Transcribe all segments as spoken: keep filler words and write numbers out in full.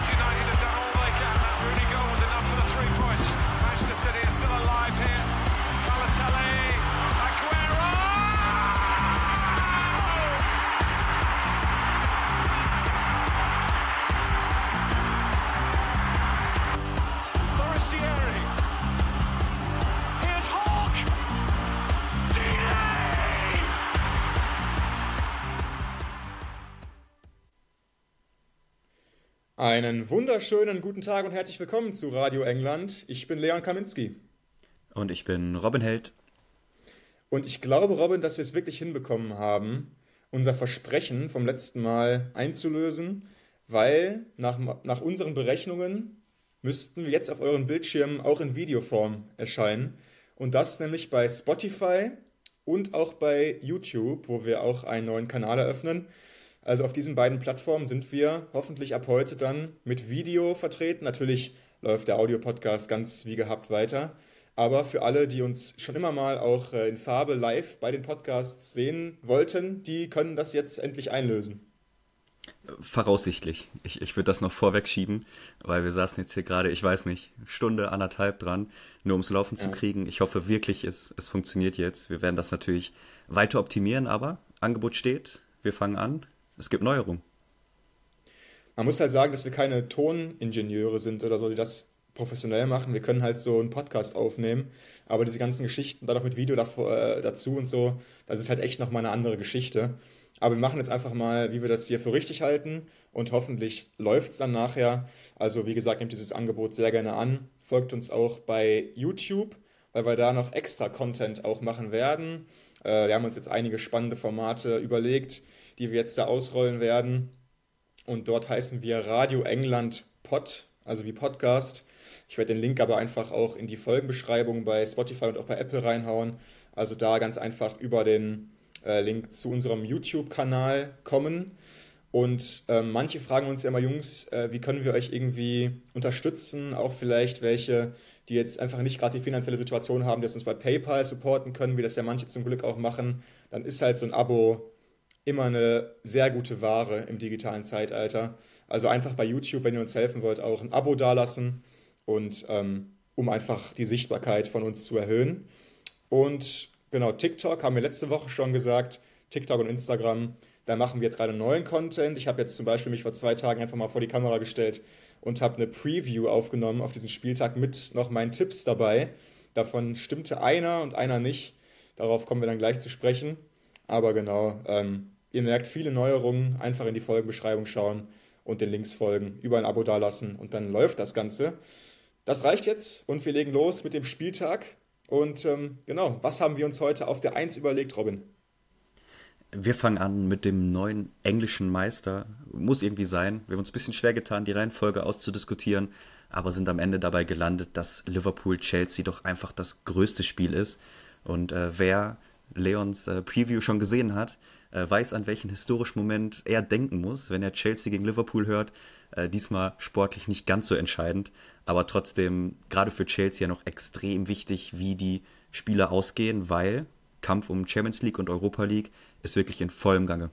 Einen wunderschönen guten Tag und herzlich willkommen zu Radio England. Ich bin Leon Kaminski. Und ich bin Robin Held. Und ich glaube, Robin, dass wir es wirklich hinbekommen haben, unser Versprechen vom letzten Mal einzulösen, weil nach, nach unseren Berechnungen müssten wir jetzt auf euren Bildschirmen auch in Videoform erscheinen. Und das nämlich bei Spotify und auch bei YouTube, wo wir auch einen neuen Kanal eröffnen. Also auf diesen beiden Plattformen sind wir hoffentlich ab heute dann mit Video vertreten. Natürlich läuft der Audio-Podcast ganz wie gehabt weiter. Aber für alle, die uns schon immer mal auch in Farbe live bei den Podcasts sehen wollten, die können das jetzt endlich einlösen. Voraussichtlich. Ich, ich würde das noch vorweg schieben, weil wir saßen jetzt hier gerade, ich weiß nicht, Stunde, anderthalb dran, nur ums Laufen zu Ja. kriegen. Ich hoffe wirklich, es, es funktioniert jetzt. Wir werden das natürlich weiter optimieren, aber Angebot steht. Wir fangen an. Es gibt Neuerungen. Man muss halt sagen, dass wir keine Toningenieure sind oder so, die das professionell machen. Wir können halt so einen Podcast aufnehmen, aber diese ganzen Geschichten, dann auch mit Video davor, äh, dazu und so, das ist halt echt nochmal eine andere Geschichte. Aber wir machen jetzt einfach mal, wie wir das hier für richtig halten und hoffentlich läuft es dann nachher. Also wie gesagt, nehmt dieses Angebot sehr gerne an. Folgt uns auch bei YouTube, weil wir da noch extra Content auch machen werden. Äh, wir haben uns jetzt einige spannende Formate überlegt, die wir jetzt da ausrollen werden. Und dort heißen wir Radio England Pod, also wie Podcast. Ich werde den Link aber einfach auch in die Folgenbeschreibung bei Spotify und auch bei Apple reinhauen. Also da ganz einfach über den äh, Link zu unserem YouTube-Kanal kommen. Und ähm, manche fragen uns ja immer, Jungs, äh, wie können wir euch irgendwie unterstützen? Auch vielleicht welche, die jetzt einfach nicht gerade die finanzielle Situation haben, die uns bei PayPal supporten können, wie das ja manche zum Glück auch machen. Dann ist halt so ein Abo immer eine sehr gute Ware im digitalen Zeitalter. Also einfach bei YouTube, wenn ihr uns helfen wollt, auch ein Abo dalassen und ähm, um einfach die Sichtbarkeit von uns zu erhöhen. Und genau, TikTok haben wir letzte Woche schon gesagt, TikTok und Instagram, da machen wir jetzt gerade neuen Content. Ich habe jetzt zum Beispiel mich vor zwei Tagen einfach mal vor die Kamera gestellt und habe eine Preview aufgenommen auf diesen Spieltag mit noch meinen Tipps dabei. Davon stimmte einer und einer nicht. Darauf kommen wir dann gleich zu sprechen. Aber genau, ähm, ihr merkt viele Neuerungen, einfach in die Folgenbeschreibung schauen und den Links folgen, überall ein Abo dalassen und dann läuft das Ganze. Das reicht jetzt und wir legen los mit dem Spieltag. Und ähm, genau, was haben wir uns heute auf der Eins überlegt, Robin? Wir fangen an mit dem neuen englischen Meister. Muss irgendwie sein. Wir haben uns ein bisschen schwer getan, die Reihenfolge auszudiskutieren, aber sind am Ende dabei gelandet, dass Liverpool-Chelsea doch einfach das größte Spiel ist. Und äh, wer Leons äh, Preview schon gesehen hat, äh, weiß, an welchen historischen Moment er denken muss, wenn er Chelsea gegen Liverpool hört. Äh, diesmal sportlich nicht ganz so entscheidend, aber trotzdem gerade für Chelsea ja noch extrem wichtig, wie die Spiele ausgehen, weil Kampf um Champions League und Europa League ist wirklich in vollem Gange.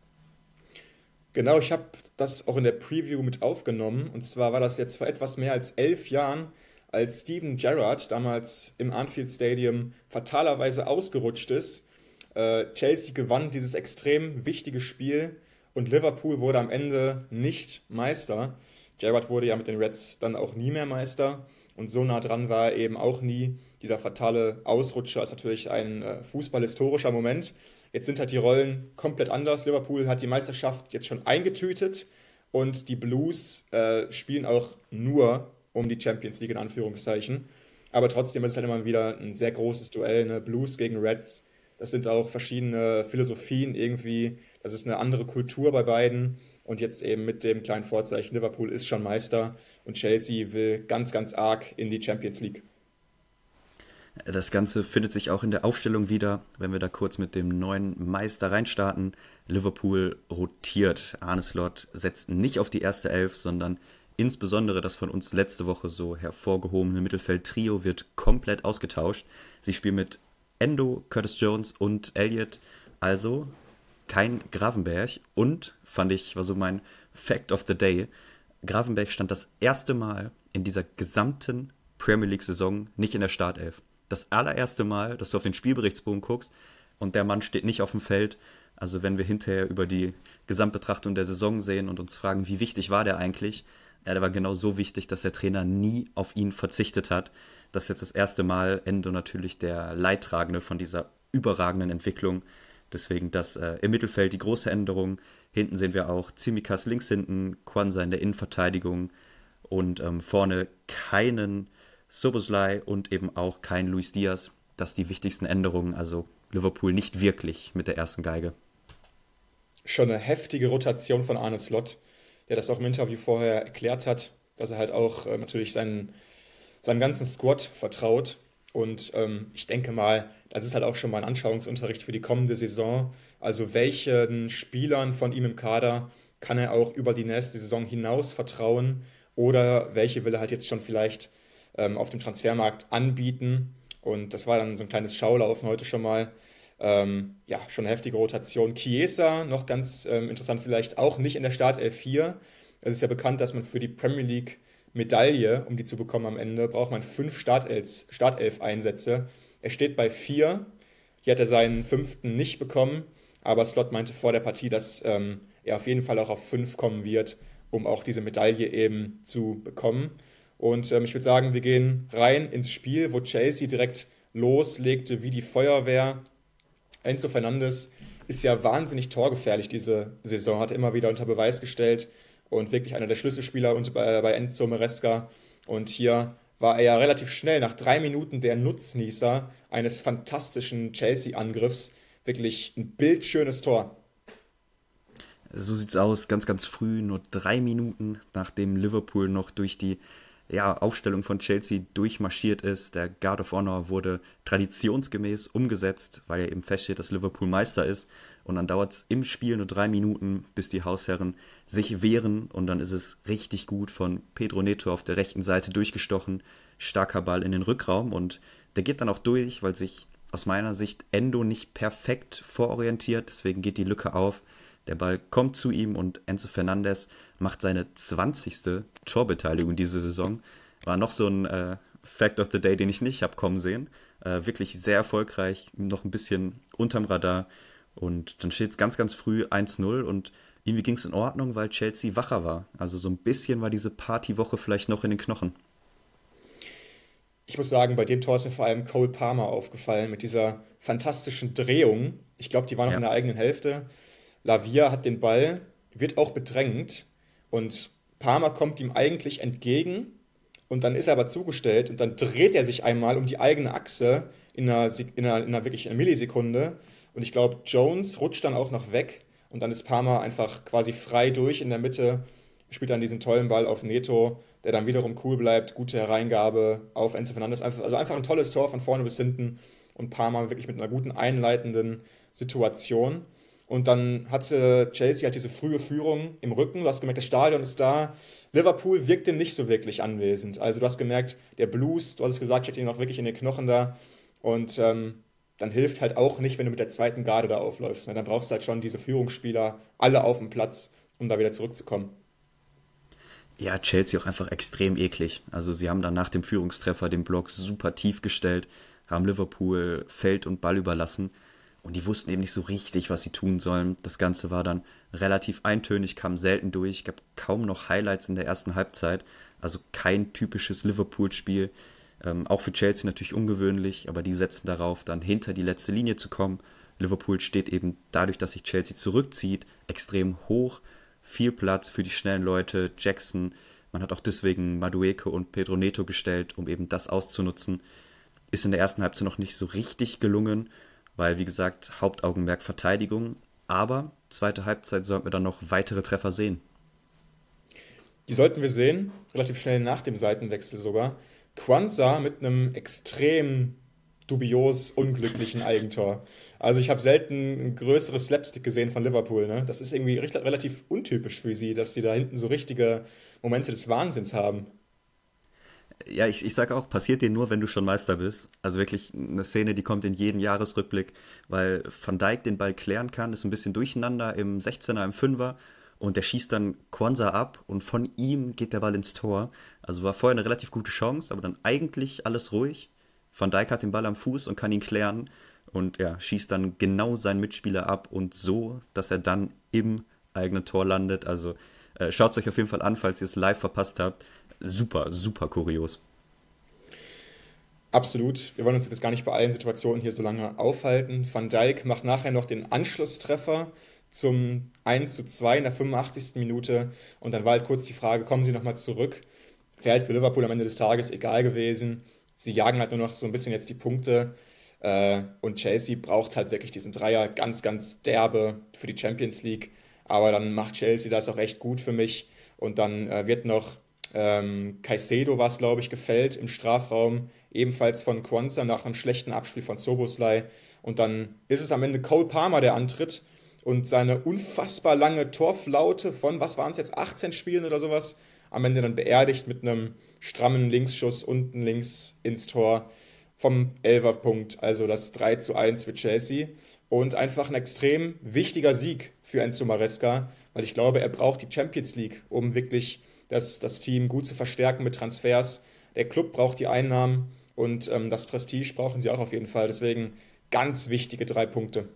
Genau, ich habe das auch in der Preview mit aufgenommen. Und zwar war das jetzt vor etwas mehr als elf Jahren, als Steven Gerrard damals im Anfield Stadium fatalerweise ausgerutscht ist. Äh, Chelsea gewann dieses extrem wichtige Spiel und Liverpool wurde am Ende nicht Meister. Gerrard wurde ja mit den Reds dann auch nie mehr Meister und so nah dran war er eben auch nie. Dieser fatale Ausrutscher ist natürlich ein äh, fußballhistorischer Moment. Jetzt sind halt die Rollen komplett anders. Liverpool hat die Meisterschaft jetzt schon eingetütet und die Blues äh, spielen auch nur um die Champions League in Anführungszeichen. Aber trotzdem ist es halt immer wieder ein sehr großes Duell, ne? Blues gegen Reds. Das sind auch verschiedene Philosophien irgendwie. Das ist eine andere Kultur bei beiden. Und jetzt eben mit dem kleinen Vorzeichen, Liverpool ist schon Meister und Chelsea will ganz, ganz arg in die Champions League. Das Ganze findet sich auch in der Aufstellung wieder, wenn wir da kurz mit dem neuen Meister reinstarten. Liverpool rotiert. Arne Slot setzt nicht auf die erste Elf, sondern insbesondere das von uns letzte Woche so hervorgehobene Mittelfeld-Trio wird komplett ausgetauscht. Sie spielen mit Endo, Curtis Jones und Elliott, also kein Gravenberch. Und, fand ich, war so mein Fact of the Day, Gravenberch stand das erste Mal in dieser gesamten Premier League-Saison nicht in der Startelf. Das allererste Mal, dass du auf den Spielberichtsbogen guckst und der Mann steht nicht auf dem Feld. Also wenn wir hinterher über die Gesamtbetrachtung der Saison sehen und uns fragen, wie wichtig war der eigentlich? Ja, der war genau so wichtig, dass der Trainer nie auf ihn verzichtet hat. Das ist jetzt das erste Mal Endo natürlich der Leidtragende von dieser überragenden Entwicklung. Deswegen das äh, im Mittelfeld die große Änderung. Hinten sehen wir auch Tsimikas links hinten, Quansah in der Innenverteidigung und ähm, vorne keinen Szoboszlai und eben auch kein Luis Diaz. Das sind die wichtigsten Änderungen. Also Liverpool nicht wirklich mit der ersten Geige. Schon eine heftige Rotation von Arne Slot, der das auch im Interview vorher erklärt hat, dass er halt auch äh, natürlich seinen, seinem ganzen Squad vertraut. Und ähm, ich denke mal, das ist halt auch schon mal ein Anschauungsunterricht für die kommende Saison. Also welchen Spielern von ihm im Kader kann er auch über die nächste Saison hinaus vertrauen oder welche will er halt jetzt schon vielleicht ähm, auf dem Transfermarkt anbieten. Und das war dann so ein kleines Schaulaufen heute schon mal. Ähm, ja, schon eine heftige Rotation. Chiesa, noch ganz ähm, interessant vielleicht, auch nicht in der Startelf vier. Es ist ja bekannt, dass man für die Premier League Medaille, um die zu bekommen am Ende, braucht man fünf Startelf, Startelf-Einsätze. Er steht bei vier. Hier hat er seinen fünften nicht bekommen, aber Slot meinte vor der Partie, dass ähm, er auf jeden Fall auch auf fünf kommen wird, um auch diese Medaille eben zu bekommen. Und ähm, ich würde sagen, wir gehen rein ins Spiel, wo Chelsea direkt loslegte wie die Feuerwehr. Enzo Fernandes ist ja wahnsinnig torgefährlich diese Saison, hat immer wieder unter Beweis gestellt und wirklich einer der Schlüsselspieler bei, bei Enzo Maresca. Und hier war er ja relativ schnell, nach drei Minuten der Nutznießer eines fantastischen Chelsea-Angriffs. Wirklich ein bildschönes Tor. So sieht's aus, ganz, ganz früh, nur drei Minuten, nachdem Liverpool noch durch die ja, Aufstellung von Chelsea durchmarschiert ist. Der Guard of Honor wurde traditionsgemäß umgesetzt, weil ja eben feststeht, dass Liverpool Meister ist. Und dann dauert es im Spiel nur drei Minuten, bis die Hausherren sich wehren. Und dann ist es richtig gut von Pedro Neto auf der rechten Seite durchgestochen. Starker Ball in den Rückraum. Und der geht dann auch durch, weil sich aus meiner Sicht Endo nicht perfekt vororientiert. Deswegen geht die Lücke auf. Der Ball kommt zu ihm und Enzo Fernandes macht seine zwanzigste Torbeteiligung diese Saison. War noch so ein äh, Fact of the Day, den ich nicht habe kommen sehen. Äh, wirklich sehr erfolgreich, noch ein bisschen unterm Radar. Und dann steht es ganz, ganz früh eins null und irgendwie ging es in Ordnung, weil Chelsea wacher war. Also so ein bisschen war diese Partywoche vielleicht noch in den Knochen. Ich muss sagen, bei dem Tor ist mir vor allem Cole Palmer aufgefallen mit dieser fantastischen Drehung. Ich glaube, die war noch Ja. in der eigenen Hälfte. Lavia hat den Ball, wird auch bedrängt und Palmer kommt ihm eigentlich entgegen und dann ist er aber zugestellt und dann dreht er sich einmal um die eigene Achse in einer, Sek- in einer, in einer wirklich einer Millisekunde und ich glaube, Jones rutscht dann auch noch weg und dann ist Palmer einfach quasi frei durch in der Mitte, spielt dann diesen tollen Ball auf Neto, der dann wiederum cool bleibt, gute Hereingabe auf Enzo Fernandes, einfach, also einfach ein tolles Tor von vorne bis hinten und Palmer wirklich mit einer guten einleitenden Situation. Und dann hatte Chelsea halt diese frühe Führung im Rücken. Du hast gemerkt, das Stadion ist da. Liverpool wirkte nicht so wirklich anwesend. Also du hast gemerkt, der Blues, du hast es gesagt, steht ihnen noch wirklich in den Knochen da. Und ähm, dann hilft halt auch nicht, wenn du mit der zweiten Garde da aufläufst. Ne? Dann brauchst du halt schon diese Führungsspieler alle auf dem Platz, um da wieder zurückzukommen. Ja, Chelsea auch einfach extrem eklig. Also sie haben dann nach dem Führungstreffer den Block super tief gestellt, haben Liverpool Feld und Ball überlassen und die wussten eben nicht so richtig, was sie tun sollen. Das Ganze war dann relativ eintönig, kam selten durch, gab kaum noch Highlights in der ersten Halbzeit, also kein typisches Liverpool-Spiel. Ähm, auch für Chelsea natürlich ungewöhnlich, aber die setzen darauf, dann hinter die letzte Linie zu kommen. Liverpool steht eben dadurch, dass sich Chelsea zurückzieht, extrem hoch. Viel Platz für die schnellen Leute, Jackson. Man hat auch deswegen Madueke und Pedro Neto gestellt, um eben das auszunutzen. Ist in der ersten Halbzeit noch nicht so richtig gelungen, weil, wie gesagt, Hauptaugenmerk Verteidigung. Aber zweite Halbzeit sollten wir dann noch weitere Treffer sehen. Die sollten wir sehen, relativ schnell nach dem Seitenwechsel sogar. Quansah mit einem extrem dubios unglücklichen Eigentor. Also ich habe selten ein größeres Slapstick gesehen von Liverpool. Ne? Das ist irgendwie recht- relativ untypisch für sie, dass sie da hinten so richtige Momente des Wahnsinns haben. Ja, ich, ich sage auch, passiert dir nur, wenn du schon Meister bist. Also wirklich eine Szene, die kommt in jeden Jahresrückblick, weil Van Dijk den Ball klären kann, ist ein bisschen durcheinander im sechzehner, im fünfer und der schießt dann Kwanzaa ab und von ihm geht der Ball ins Tor. Also war vorher eine relativ gute Chance, aber dann eigentlich alles ruhig. Van Dijk hat den Ball am Fuß und kann ihn klären und ja, schießt dann genau seinen Mitspieler ab und so, dass er dann im eigenen Tor landet. Also äh, schaut es euch auf jeden Fall an, falls ihr es live verpasst habt. Super, super kurios. Absolut. Wir wollen uns jetzt gar nicht bei allen Situationen hier so lange aufhalten. Van Dijk macht nachher noch den Anschlusstreffer zum eins zu zwei in der fünfundachtzigsten Minute. Und dann war halt kurz die Frage, kommen sie nochmal zurück? Wäre halt für Liverpool am Ende des Tages egal gewesen. Sie jagen halt nur noch so ein bisschen jetzt die Punkte. Äh, Und Chelsea braucht halt wirklich diesen Dreier ganz, ganz derbe für die Champions League. Aber dann macht Chelsea das auch echt gut für mich. Und dann äh, wird noch ähm, Caicedo, war es glaube ich, gefällt im Strafraum. Ebenfalls von Quansah nach einem schlechten Abspiel von Szoboszlai. Und dann ist es am Ende Cole Palmer, der antritt und seine unfassbar lange Torflaute von, was waren es jetzt, achtzehn Spielen oder sowas, am Ende dann beerdigt mit einem strammen Linksschuss unten links ins Tor vom Elferpunkt. Also das drei zu eins für Chelsea. Und einfach ein extrem wichtiger Sieg für Enzo Maresca, weil ich glaube, er braucht die Champions League, um wirklich das, das Team gut zu verstärken mit Transfers. Der Club braucht die Einnahmen und ähm, das Prestige brauchen sie auch auf jeden Fall. Deswegen ganz wichtige drei Punkte.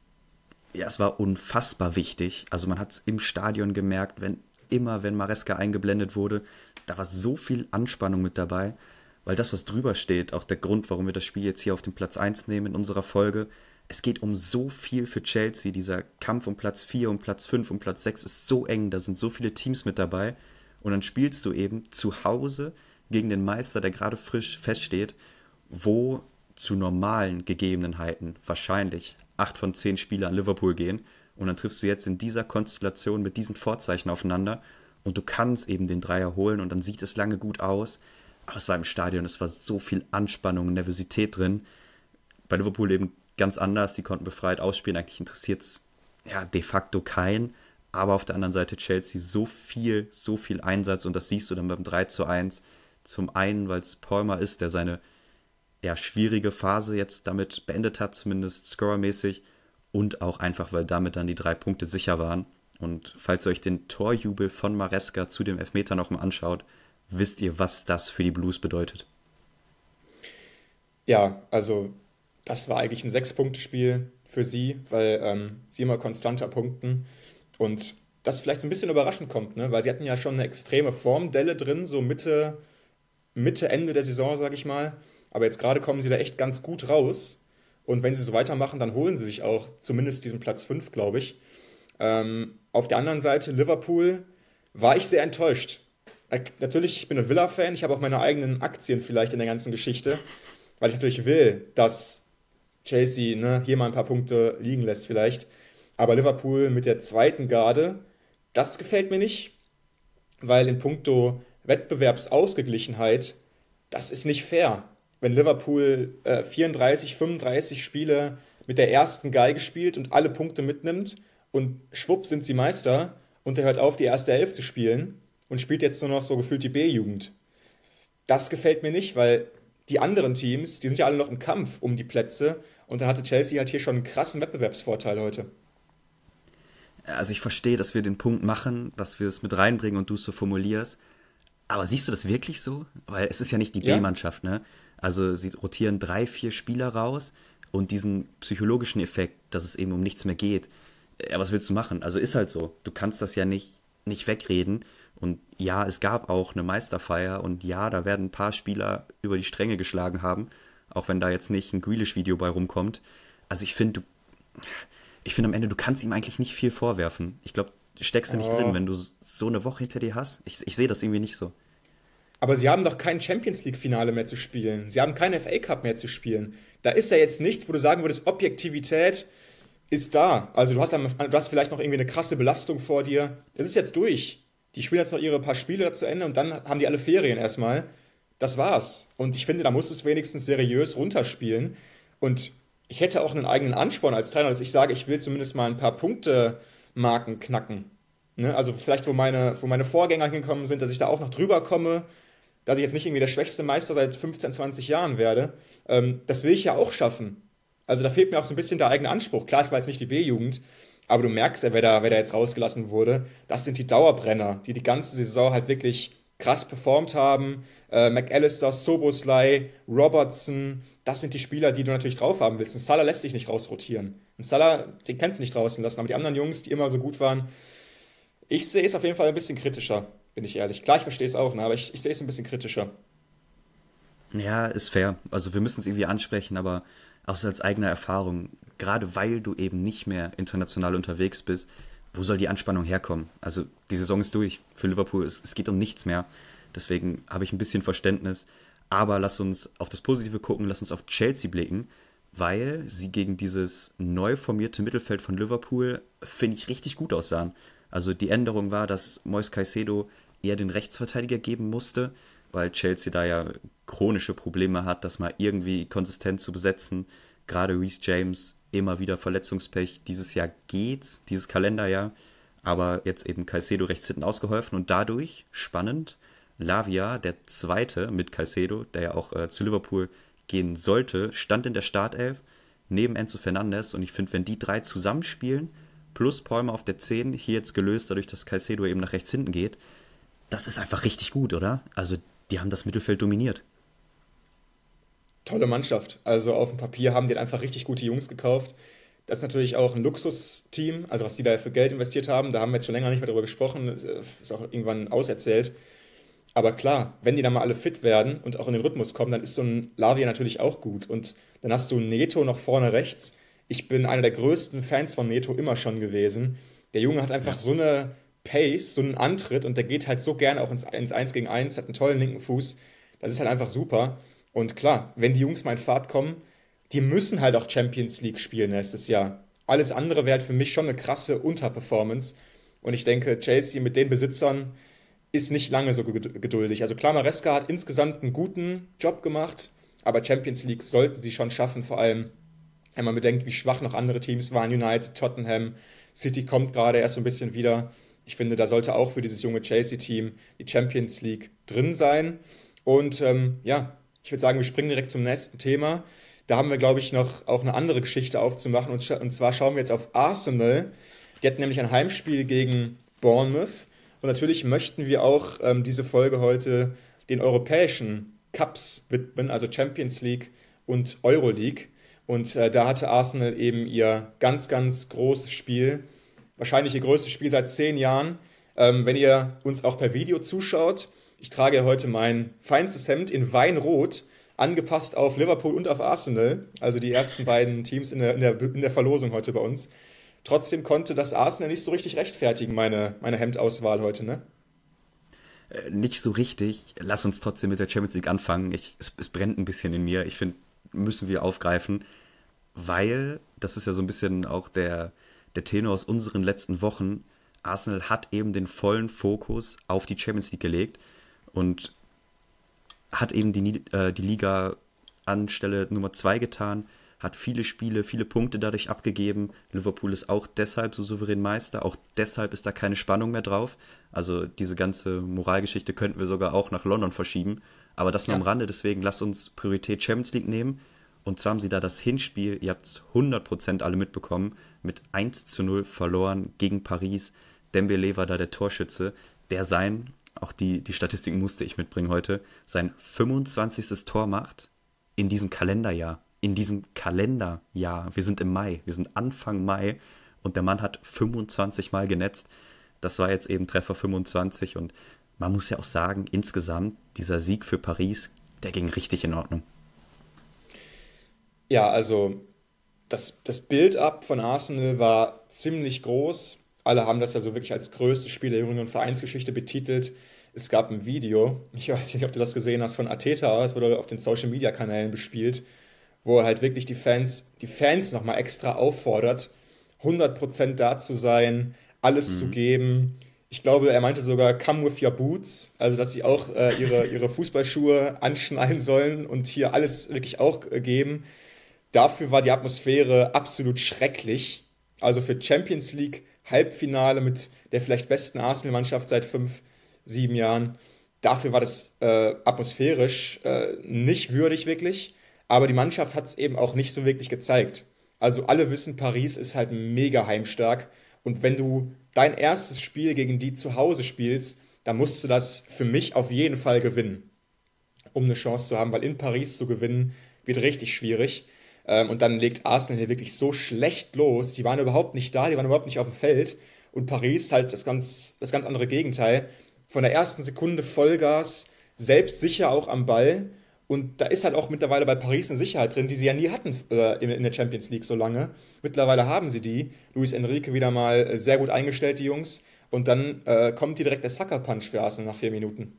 Ja, es war unfassbar wichtig. Also man hat es im Stadion gemerkt, wenn immer, wenn Maresca eingeblendet wurde, da war so viel Anspannung mit dabei, weil das, was drüber steht, auch der Grund, warum wir das Spiel jetzt hier auf den Platz eins nehmen in unserer Folge, es geht um so viel für Chelsea. Dieser Kampf um Platz vier, um Platz fünf, um Platz sechs ist so eng, da sind so viele Teams mit dabei und dann spielst du eben zu Hause gegen den Meister, der gerade frisch feststeht, wo zu normalen Gegebenheiten wahrscheinlich acht von zehn Spieler an Liverpool gehen und dann triffst du jetzt in dieser Konstellation mit diesen Vorzeichen aufeinander und du kannst eben den Dreier holen und dann sieht es lange gut aus, aber es war im Stadion, es war so viel Anspannung und Nervosität drin. Bei Liverpool eben ganz anders, die konnten befreit ausspielen, eigentlich interessiert es ja, de facto keinen, aber auf der anderen Seite Chelsea so viel, so viel Einsatz und das siehst du dann beim drei zu eins. Zum einen, weil es Palmer ist, der seine ja, schwierige Phase jetzt damit beendet hat, zumindest scorermäßig, und auch einfach, weil damit dann die drei Punkte sicher waren. Und falls ihr euch den Torjubel von Maresca zu dem Elfmeter noch mal anschaut, wisst ihr, was das für die Blues bedeutet. Ja, also das war eigentlich ein Sechs-Punkte-Spiel für sie, weil ähm, sie immer konstanter punkten und das vielleicht so ein bisschen überraschend kommt, ne? Weil sie hatten ja schon eine extreme Formdelle drin, so Mitte, Mitte, Ende der Saison, sage ich mal. Aber jetzt gerade kommen sie da echt ganz gut raus. Und wenn sie so weitermachen, dann holen sie sich auch zumindest diesen Platz fünf, glaube ich. Ähm, auf der anderen Seite, Liverpool, war ich sehr enttäuscht. Äh, Natürlich, ich bin ein Villa-Fan, ich habe auch meine eigenen Aktien vielleicht in der ganzen Geschichte, weil ich natürlich will, dass Chelsea ne, hier mal ein paar Punkte liegen lässt vielleicht. Aber Liverpool mit der zweiten Garde, das gefällt mir nicht, weil in puncto Wettbewerbsausgeglichenheit, das ist nicht fair. Wenn Liverpool äh, vierunddreißig, fünfunddreißig Spiele mit der ersten Geige spielt und alle Punkte mitnimmt und schwupp sind sie Meister und er hört auf, die erste Elf zu spielen und spielt jetzt nur noch so gefühlt die B-Jugend. Das gefällt mir nicht, weil die anderen Teams, die sind ja alle noch im Kampf um die Plätze und dann hatte Chelsea halt hier schon einen krassen Wettbewerbsvorteil heute. Also ich verstehe, dass wir den Punkt machen, dass wir es mit reinbringen und du es so formulierst. Aber siehst du das wirklich so? Weil es ist ja nicht die Ja? B-Mannschaft, ne? Also sie rotieren drei, vier Spieler raus und diesen psychologischen Effekt, dass es eben um nichts mehr geht. Ja, was willst du machen? Also ist halt so. Du kannst das ja nicht, nicht wegreden. Und ja, es gab auch eine Meisterfeier und ja, da werden ein paar Spieler über die Stränge geschlagen haben, auch wenn da jetzt nicht ein Grealish-Video bei rumkommt. Also ich finde, du, ich finde am Ende, du kannst ihm eigentlich nicht viel vorwerfen. Ich glaube, steckst du nicht drin, Oh. wenn du so eine Woche hinter dir hast. Ich, ich sehe das irgendwie nicht so. Aber sie haben doch kein Champions League-Finale mehr zu spielen. Sie haben keinen F A Cup mehr zu spielen. Da ist ja jetzt nichts, wo du sagen würdest, Objektivität ist da. Also du hast, dann, du hast vielleicht noch irgendwie eine krasse Belastung vor dir. Das ist jetzt durch. Die spielen jetzt noch ihre paar Spiele zu Ende und dann haben die alle Ferien erstmal. Das war's. Und ich finde, da musst du es wenigstens seriös runterspielen. Und ich hätte auch einen eigenen Ansporn als Trainer, dass ich sage, ich will zumindest mal ein paar Punkte-Marken knacken. Ne? Also vielleicht, wo meine, wo meine Vorgänger hingekommen sind, dass ich da auch noch drüber komme, dass ich jetzt nicht irgendwie der schwächste Meister seit fünfzehn, zwanzig Jahren werde. Ähm, das will ich ja auch schaffen. Also da fehlt mir auch so ein bisschen der eigene Anspruch. Klar, es war jetzt nicht die B-Jugend, aber du merkst ja, wer da, wer da jetzt rausgelassen wurde. Das sind die Dauerbrenner, die die ganze Saison halt wirklich krass performt haben. Äh, McAllister, Soboslai, Robertson, das sind die Spieler, die du natürlich drauf haben willst. Ein Salah lässt sich nicht rausrotieren. Ein Salah, den kannst du nicht draußen lassen, aber die anderen Jungs, die immer so gut waren, ich sehe es auf jeden Fall ein bisschen kritischer, bin ich ehrlich. Klar, ich verstehe es auch, ne, aber ich, ich sehe es ein bisschen kritischer. Ja, ist fair. Also wir müssen es irgendwie ansprechen, aber auch so als eigene Erfahrung, gerade weil du eben nicht mehr international unterwegs bist, wo soll die Anspannung herkommen? Also die Saison ist durch für Liverpool, es, es geht um nichts mehr. Deswegen habe ich ein bisschen Verständnis. Aber lass uns auf das Positive gucken, lass uns auf Chelsea blicken, weil sie gegen dieses neu formierte Mittelfeld von Liverpool, finde ich, richtig gut aussahen. Also die Änderung war, dass Moise Caicedo eher den Rechtsverteidiger geben musste, weil Chelsea da ja chronische Probleme hat, das mal irgendwie konsistent zu besetzen. Gerade Reece James immer wieder Verletzungspech. Dieses Jahr geht's, dieses Kalenderjahr, aber jetzt eben Caicedo rechts hinten ausgeholfen und dadurch, spannend, Lavia, der Zweite mit Caicedo, der ja auch äh, zu Liverpool gehen sollte, stand in der Startelf neben Enzo Fernandes und ich finde, wenn die drei zusammenspielen, plus Palmer auf der zehn, hier jetzt gelöst, dadurch, dass Caicedo eben nach rechts hinten geht, das ist einfach richtig gut, oder? Also die haben das Mittelfeld dominiert. Tolle Mannschaft. Also auf dem Papier haben die einfach richtig gute Jungs gekauft. Das ist natürlich auch ein Luxusteam, also was die da für Geld investiert haben, da haben wir jetzt schon länger nicht mehr drüber gesprochen, das ist auch irgendwann auserzählt. Aber klar, wenn die dann mal alle fit werden und auch in den Rhythmus kommen, dann ist so ein Lavia natürlich auch gut. Und dann hast du Neto noch vorne rechts. Ich bin einer der größten Fans von Neto immer schon gewesen. Der Junge hat einfach Ja. so eine Pace, so einen Antritt und der geht halt so gerne auch ins, ins eins gegen eins, hat einen tollen linken Fuß. Das ist halt einfach super. Und klar, wenn die Jungs mal in Fahrt kommen, die müssen halt auch Champions League spielen nächstes Jahr. Alles andere wäre halt für mich schon eine krasse Unterperformance. Und ich denke, Chelsea mit den Besitzern ist nicht lange so geduldig. Also klar, Maresca hat insgesamt einen guten Job gemacht, aber Champions League sollten sie schon schaffen, vor allem wenn man bedenkt, wie schwach noch andere Teams waren, United, Tottenham, City kommt gerade erst so ein bisschen wieder. Ich finde, da sollte auch für dieses junge Chelsea-Team die Champions League drin sein. Und ähm, ja, ich würde sagen, wir springen direkt zum nächsten Thema. Da haben wir, glaube ich, noch auch eine andere Geschichte aufzumachen. Und, scha- und zwar schauen wir jetzt auf Arsenal. Die hatten nämlich ein Heimspiel gegen Bournemouth. Und natürlich möchten wir auch ähm, diese Folge heute den europäischen Cups widmen, also Champions League und Euroleague. Und äh, da hatte Arsenal eben ihr ganz, ganz großes Spiel, wahrscheinlich ihr größtes Spiel seit zehn Jahren. Ähm, wenn ihr uns auch per Video zuschaut, ich trage ja heute mein feinstes Hemd in Weinrot, angepasst auf Liverpool und auf Arsenal, also die ersten beiden Teams in der, in der, in der Verlosung heute bei uns. Trotzdem konnte das Arsenal nicht so richtig rechtfertigen, meine, meine Hemdauswahl heute, ne? Äh, nicht so richtig. Lass uns trotzdem mit der Champions League anfangen. Ich, es, es brennt ein bisschen in mir. Ich finde, müssen wir aufgreifen, weil das ist ja so ein bisschen auch der, der Tenor aus unseren letzten Wochen. Arsenal hat eben den vollen Fokus auf die Champions League gelegt und hat eben die, Ni- äh, die Liga an Stelle Nummer zwei getan, hat viele Spiele, viele Punkte dadurch abgegeben. Liverpool ist auch deshalb so souverän Meister, auch deshalb ist da keine Spannung mehr drauf. Also diese ganze Moralgeschichte könnten wir sogar auch nach London verschieben. Aber das nur am Ja. Rande, deswegen lasst uns Priorität Champions League nehmen. Und zwar haben sie da das Hinspiel, ihr habt es hundert Prozent alle mitbekommen, mit eins zu null verloren gegen Paris. Dembélé war da der Torschütze, der sein, auch die, die Statistiken musste ich mitbringen heute, sein fünfundzwanzigstes Tor macht in diesem Kalenderjahr. In diesem Kalenderjahr. Wir sind im Mai, wir sind Anfang Mai und der Mann hat fünfundzwanzig Mal genetzt. Das war jetzt eben Treffer fünfundzwanzig und man muss ja auch sagen, insgesamt dieser Sieg für Paris, der ging richtig in Ordnung. Ja, also das, das Build-up von Arsenal war ziemlich groß. Alle haben das ja so wirklich als größtes Spiel der jüngeren Vereinsgeschichte betitelt. Es gab ein Video, ich weiß nicht, ob du das gesehen hast, von Arteta, es wurde auf den Social-Media-Kanälen bespielt, wo er halt wirklich die Fans, die Fans nochmal extra auffordert, hundert Prozent da zu sein, alles zu Mhm. geben. Ich glaube, er meinte sogar, come with your boots, also dass sie auch äh, ihre, ihre Fußballschuhe anschnallen sollen und hier alles wirklich auch äh, geben. Dafür war die Atmosphäre absolut schrecklich. Also für Champions League Halbfinale mit der vielleicht besten Arsenal-Mannschaft seit fünf, sieben Jahren. Dafür war das äh, atmosphärisch äh, nicht würdig wirklich. Aber die Mannschaft hat es eben auch nicht so wirklich gezeigt. Also alle wissen, Paris ist halt mega heimstark. Und wenn du dein erstes Spiel gegen die zu Hause spielst, dann musst du das für mich auf jeden Fall gewinnen, um eine Chance zu haben, weil in Paris zu gewinnen wird richtig schwierig. Ähm, und dann legt Arsenal hier wirklich so schlecht los. Die waren überhaupt nicht da, die waren überhaupt nicht auf dem Feld. Und Paris halt das ganz, das ganz andere Gegenteil. Von der ersten Sekunde Vollgas, selbstsicher auch am Ball. Und da ist halt auch mittlerweile bei Paris eine Sicherheit drin, die sie ja nie hatten äh, in, in der Champions League so lange. Mittlerweile haben sie die. Luis Enrique wieder mal äh, sehr gut eingestellt, die Jungs. Und dann äh, kommt hier direkt der Sucker-Punch für Arsenal nach vier Minuten.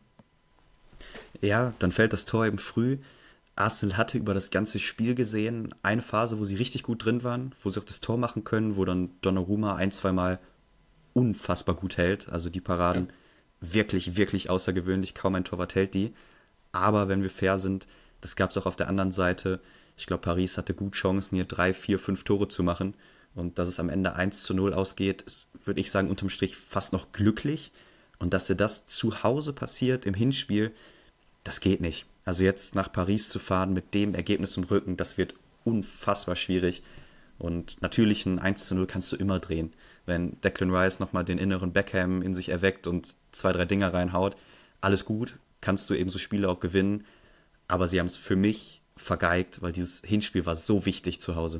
Ja, dann fällt das Tor eben früh. Arsenal hatte über das ganze Spiel gesehen eine Phase, wo sie richtig gut drin waren, wo sie auch das Tor machen können, wo dann Donnarumma ein, zweimal unfassbar gut hält. Also die Ja. Paraden wirklich, wirklich außergewöhnlich. Kaum ein Torwart hält die. Aber wenn wir fair sind, das gab es auch auf der anderen Seite. Ich glaube, Paris hatte gut Chancen, hier drei, vier, fünf Tore zu machen. Und dass es am Ende eins zu null ausgeht, ist, würde ich sagen, unterm Strich fast noch glücklich. Und dass dir das zu Hause passiert im Hinspiel, das geht nicht. Also jetzt nach Paris zu fahren mit dem Ergebnis im Rücken, das wird unfassbar schwierig. Und natürlich ein eins zu null kannst du immer drehen. Wenn Declan Rice nochmal den inneren Beckham in sich erweckt und zwei, drei Dinger reinhaut, alles gut, kannst du eben so Spiele auch gewinnen. Aber sie haben es für mich vergeigt, weil dieses Hinspiel war so wichtig zu Hause.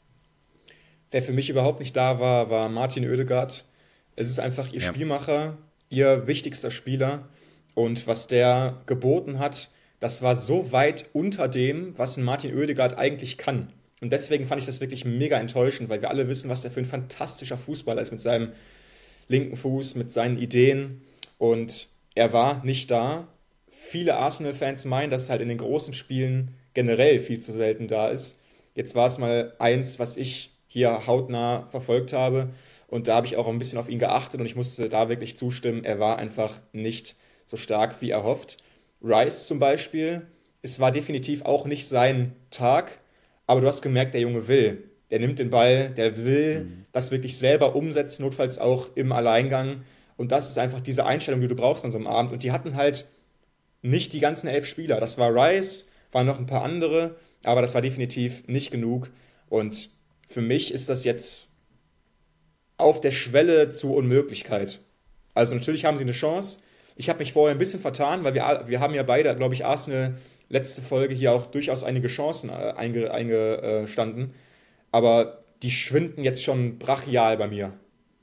Wer für mich überhaupt nicht da war, war Martin Oedegaard. Es ist einfach ihr Ja. Spielmacher, ihr wichtigster Spieler. Und was der geboten hat, das war so weit unter dem, was ein Martin Oedegaard eigentlich kann. Und deswegen fand ich das wirklich mega enttäuschend, weil wir alle wissen, was der für ein fantastischer Fußballer ist mit seinem linken Fuß, mit seinen Ideen. Und er war nicht da. Viele Arsenal-Fans meinen, dass es halt in den großen Spielen generell viel zu selten da ist. Jetzt war es mal eins, was ich hier hautnah verfolgt habe. Und da habe ich auch ein bisschen auf ihn geachtet und ich musste da wirklich zustimmen. Er war einfach nicht so stark, wie erhofft. Rice zum Beispiel, es war definitiv auch nicht sein Tag, aber du hast gemerkt, der Junge will. Der nimmt den Ball, der will Mhm. das wirklich selber umsetzen, notfalls auch im Alleingang. Und das ist einfach diese Einstellung, die du brauchst an so einem Abend. Und die hatten halt nicht die ganzen elf Spieler. Das war Rice, waren noch ein paar andere, aber das war definitiv nicht genug. Und für mich ist das jetzt auf der Schwelle zur Unmöglichkeit. Also natürlich haben sie eine Chance. Ich habe mich vorher ein bisschen vertan, weil wir, wir haben ja beide, glaube ich, Arsenal letzte Folge hier auch durchaus einige Chancen äh, einge, eingestanden. Aber die schwinden jetzt schon brachial bei mir.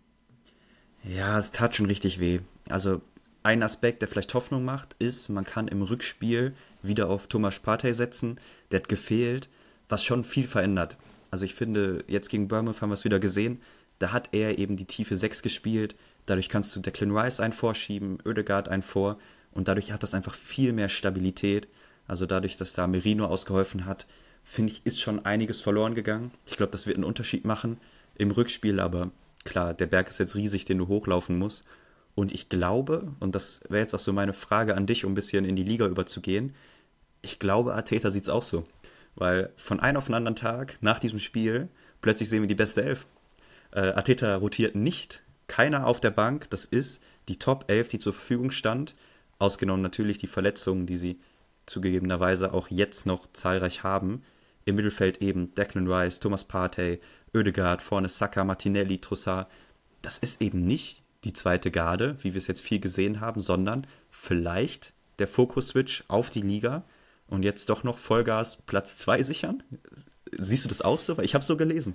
Ja, es tat schon richtig weh. Also ein Aspekt, der vielleicht Hoffnung macht, ist, man kann im Rückspiel wieder auf Thomas Partey setzen. Der hat gefehlt, was schon viel verändert. Also ich finde, jetzt gegen Bournemouth haben wir es wieder gesehen. Da hat er eben die tiefe sechs gespielt. Dadurch kannst du Declan Rice einen vorschieben, Oedegaard einen vor. Und dadurch hat das einfach viel mehr Stabilität. Also dadurch, dass da Merino ausgeholfen hat, finde ich, ist schon einiges verloren gegangen. Ich glaube, das wird einen Unterschied machen im Rückspiel, aber klar, der Berg ist jetzt riesig, den du hochlaufen musst. Und ich glaube, und das wäre jetzt auch so meine Frage an dich, um ein bisschen in die Liga überzugehen, ich glaube, Arteta sieht es auch so. Weil von einem auf den anderen Tag, nach diesem Spiel, plötzlich sehen wir die beste Elf. Äh, Arteta rotiert nicht, keiner auf der Bank, das ist die Top elf, die zur Verfügung stand, ausgenommen natürlich die Verletzungen, die sie zugegebenerweise auch jetzt noch zahlreich haben. Im Mittelfeld eben Declan Rice, Thomas Partey, Oedegaard, vorne Saka, Martinelli, Trossard. Das ist eben nicht die zweite Garde, wie wir es jetzt viel gesehen haben, sondern vielleicht der Fokus-Switch auf die Liga und jetzt doch noch Vollgas Platz zwei sichern. Siehst du das auch so? Weil ich habe es so gelesen.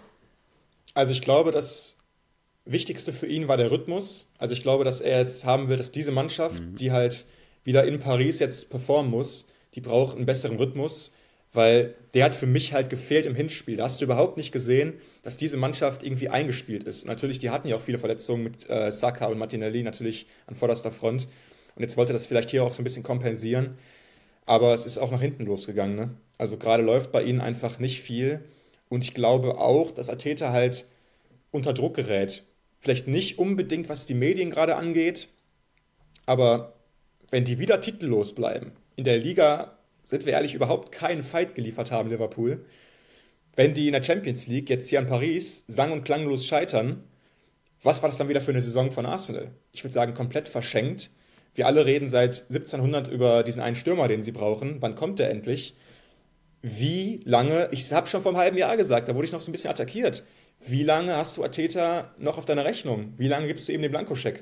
Also ich glaube, das Wichtigste für ihn war der Rhythmus. Also ich glaube, dass er jetzt haben will, dass diese Mannschaft, Mhm. die halt wieder in Paris jetzt performen muss, die braucht einen besseren Rhythmus, weil der hat für mich halt gefehlt im Hinspiel. Da hast du überhaupt nicht gesehen, dass diese Mannschaft irgendwie eingespielt ist. Natürlich, die hatten ja auch viele Verletzungen mit äh, Saka und Martinelli natürlich an vorderster Front. Und jetzt wollte er das vielleicht hier auch so ein bisschen kompensieren. Aber es ist auch nach hinten losgegangen, ne? Also gerade läuft bei ihnen einfach nicht viel. Und ich glaube auch, dass Arteta halt unter Druck gerät. Vielleicht nicht unbedingt, was die Medien gerade angeht, aber wenn die wieder titellos bleiben, in der Liga, sind wir ehrlich, überhaupt keinen Fight geliefert haben, Liverpool. Wenn die in der Champions League jetzt hier an Paris sang- und klanglos scheitern, was war das dann wieder für eine Saison von Arsenal? Ich würde sagen, komplett verschenkt. Wir alle reden seit siebzehnhundert über diesen einen Stürmer, den sie brauchen. Wann kommt der endlich? Wie lange, ich habe schon vor einem halben Jahr gesagt, da wurde ich noch so ein bisschen attackiert. Wie lange hast du Arteta noch auf deiner Rechnung? Wie lange gibst du ihm den Blankoscheck?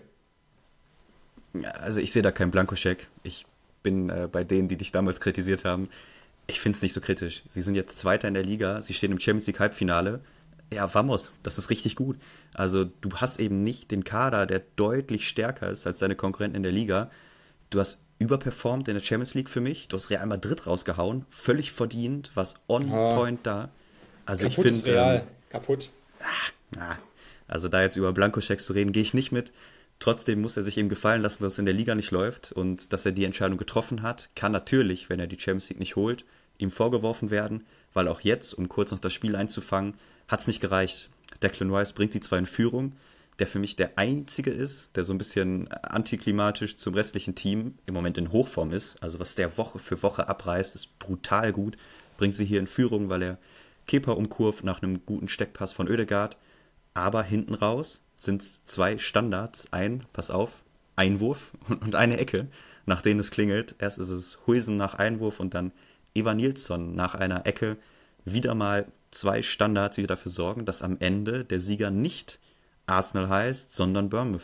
Ja, also ich sehe da keinen Blankoscheck. Ich bin äh, bei denen, die dich damals kritisiert haben. Ich finde es nicht so kritisch. Sie sind jetzt Zweiter in der Liga, sie stehen im Champions League Halbfinale. Ja, vamos, das ist richtig gut. Also du hast eben nicht den Kader, der deutlich stärker ist als deine Konkurrenten in der Liga. Du hast überperformt in der Champions League für mich. Du hast Real Madrid rausgehauen, völlig verdient, was on Ah, point da. Also ich kaputtes finde, ähm, Real. Kaputt. na, also da jetzt über Blankoschecks zu reden, gehe ich nicht mit. Trotzdem muss er sich eben gefallen lassen, dass es in der Liga nicht läuft und dass er die Entscheidung getroffen hat. Kann natürlich, wenn er die Champions League nicht holt, ihm vorgeworfen werden, weil auch jetzt, um kurz noch das Spiel einzufangen, hat es nicht gereicht. Declan Rice bringt sie zwar in Führung, der für mich der Einzige ist, der so ein bisschen antiklimatisch zum restlichen Team im Moment in Hochform ist. Also was der Woche für Woche abreißt, ist brutal gut. Bringt sie hier in Führung, weil er Kepa umkurvt nach einem guten Steckpass von Ødegaard. Aber hinten raus sind zwei Standards, ein, pass auf, Einwurf und eine Ecke, nach denen es klingelt. Erst ist es Huijsen nach Einwurf und dann Evan Nilsson nach einer Ecke. Wieder mal zwei Standards, die dafür sorgen, dass am Ende der Sieger nicht Arsenal heißt, sondern Bournemouth.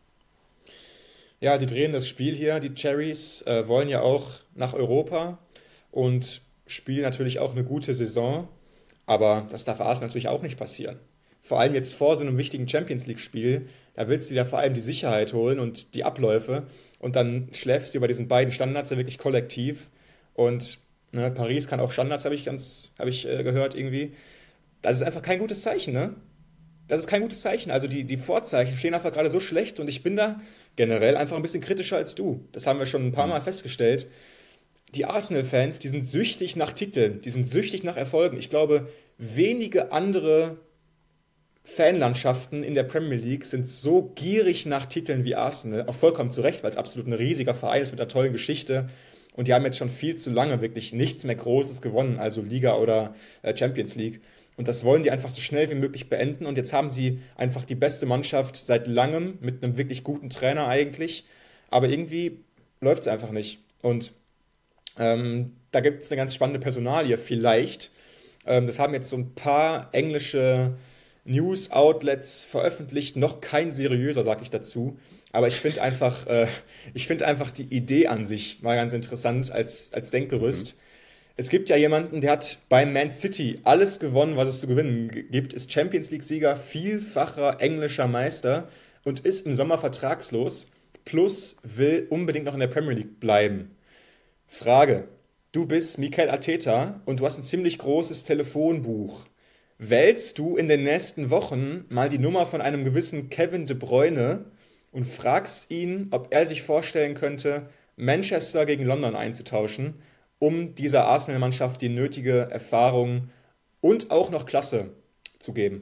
Ja, die drehen das Spiel hier. Die Cherries äh, wollen ja auch nach Europa und spielen natürlich auch eine gute Saison. Aber das darf Arsenal natürlich auch nicht passieren. Vor allem jetzt vor so einem wichtigen Champions League-Spiel, da willst du dir vor allem die Sicherheit holen und die Abläufe. Und dann schläfst du über diesen beiden Standards ja wirklich kollektiv. Und ne, Paris kann auch Standards, habe ich ganz, habe ich äh, gehört irgendwie. Das ist einfach kein gutes Zeichen, ne? Das ist kein gutes Zeichen. Also die, die Vorzeichen stehen einfach gerade so schlecht und ich bin da generell einfach ein bisschen kritischer als du. Das haben wir schon ein paar Mal festgestellt. Die Arsenal-Fans, die sind süchtig nach Titeln, die sind süchtig nach Erfolgen. Ich glaube, wenige andere Fanlandschaften in der Premier League sind so gierig nach Titeln wie Arsenal. Auch vollkommen zu Recht, weil es absolut ein riesiger Verein ist mit einer tollen Geschichte. Und die haben jetzt schon viel zu lange wirklich nichts mehr Großes gewonnen, also Liga oder äh, Champions League. Und das wollen die einfach so schnell wie möglich beenden. Und jetzt haben sie einfach die beste Mannschaft seit langem mit einem wirklich guten Trainer eigentlich. Aber irgendwie läuft es einfach nicht. Und ähm, da gibt es eine ganz spannende Personalie, vielleicht. Ähm, das haben jetzt so ein paar englische News-Outlets veröffentlicht, noch kein seriöser, sage ich dazu. Aber ich finde einfach, äh, ich finde einfach die Idee an sich mal ganz interessant als, als Mhm. Denkgerüst. Es gibt ja jemanden, der hat bei Man City alles gewonnen, was es zu gewinnen g- gibt, ist Champions League-Sieger, vielfacher englischer Meister und ist im Sommer vertragslos, plus will unbedingt noch in der Premier League bleiben. Frage. Du bist Mikel Arteta und du hast ein ziemlich großes Telefonbuch. Wählst du in den nächsten Wochen mal die Nummer von einem gewissen Kevin De Bruyne und fragst ihn, ob er sich vorstellen könnte, Manchester gegen London einzutauschen, um dieser Arsenal-Mannschaft die nötige Erfahrung und auch noch Klasse zu geben?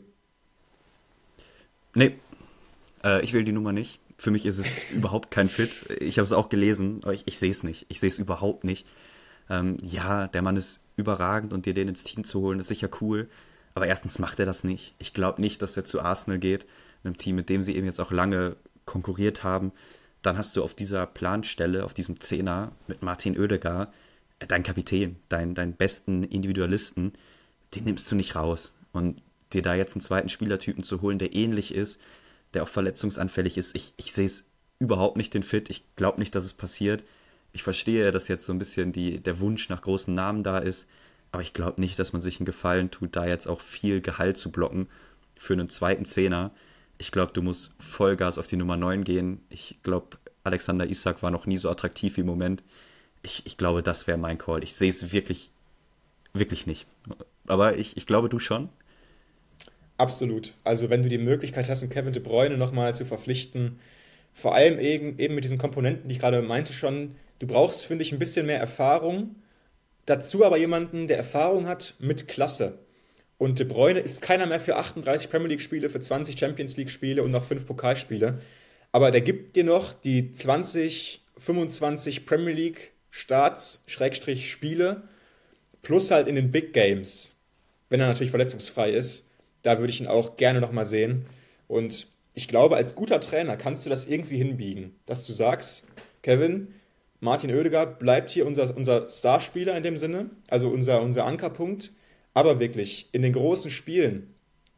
Nee, äh, ich will die Nummer nicht. Für mich ist es überhaupt kein Fit. Ich habe es auch gelesen, aber ich, ich sehe es nicht. Ich sehe es überhaupt nicht. Ähm, ja, der Mann ist überragend und dir den ins Team zu holen, ist sicher cool. Aber erstens macht er das nicht. Ich glaube nicht, dass er zu Arsenal geht, einem Team, mit dem sie eben jetzt auch lange konkurriert haben. Dann hast du auf dieser Planstelle, auf diesem Zehner mit Martin Oedegaard, äh, deinen Kapitän, deinen, deinen besten Individualisten, den nimmst du nicht raus. Und dir da jetzt einen zweiten Spielertypen zu holen, der ähnlich ist, der auch verletzungsanfällig ist, ich, ich sehe es überhaupt nicht den Fit. Ich glaube nicht, dass es passiert. Ich verstehe, dass jetzt so ein bisschen die, der Wunsch nach großen Namen da ist, aber ich glaube nicht, dass man sich einen Gefallen tut, da jetzt auch viel Gehalt zu blocken für einen zweiten Zehner. Ich glaube, du musst Vollgas auf die Nummer neun gehen. Ich glaube, Alexander Isak war noch nie so attraktiv wie im Moment. Ich, ich glaube, das wäre mein Call. Ich sehe es wirklich, wirklich nicht. Aber ich, ich glaube, du schon. Absolut. Also wenn du die Möglichkeit hast, einen Kevin De Bruyne nochmal zu verpflichten, vor allem eben, eben mit diesen Komponenten, die ich gerade meinte schon, du brauchst, finde ich, ein bisschen mehr Erfahrung. Dazu aber jemanden, der Erfahrung hat mit Klasse. Und De Bruyne ist keiner mehr für achtunddreißig Premier League-Spiele, für zwanzig Champions League-Spiele und noch fünf Pokalspiele. Aber der gibt dir noch die zwanzig, fünfundzwanzig Premier League Starts, Schrägstrich Spiele, plus halt in den Big Games, wenn er natürlich verletzungsfrei ist. Da würde ich ihn auch gerne nochmal sehen. Und ich glaube, als guter Trainer kannst du das irgendwie hinbiegen, dass du sagst, Kevin, Martin Oedegaard bleibt hier unser, unser Starspieler in dem Sinne, also unser, unser Ankerpunkt. Aber wirklich, in den großen Spielen,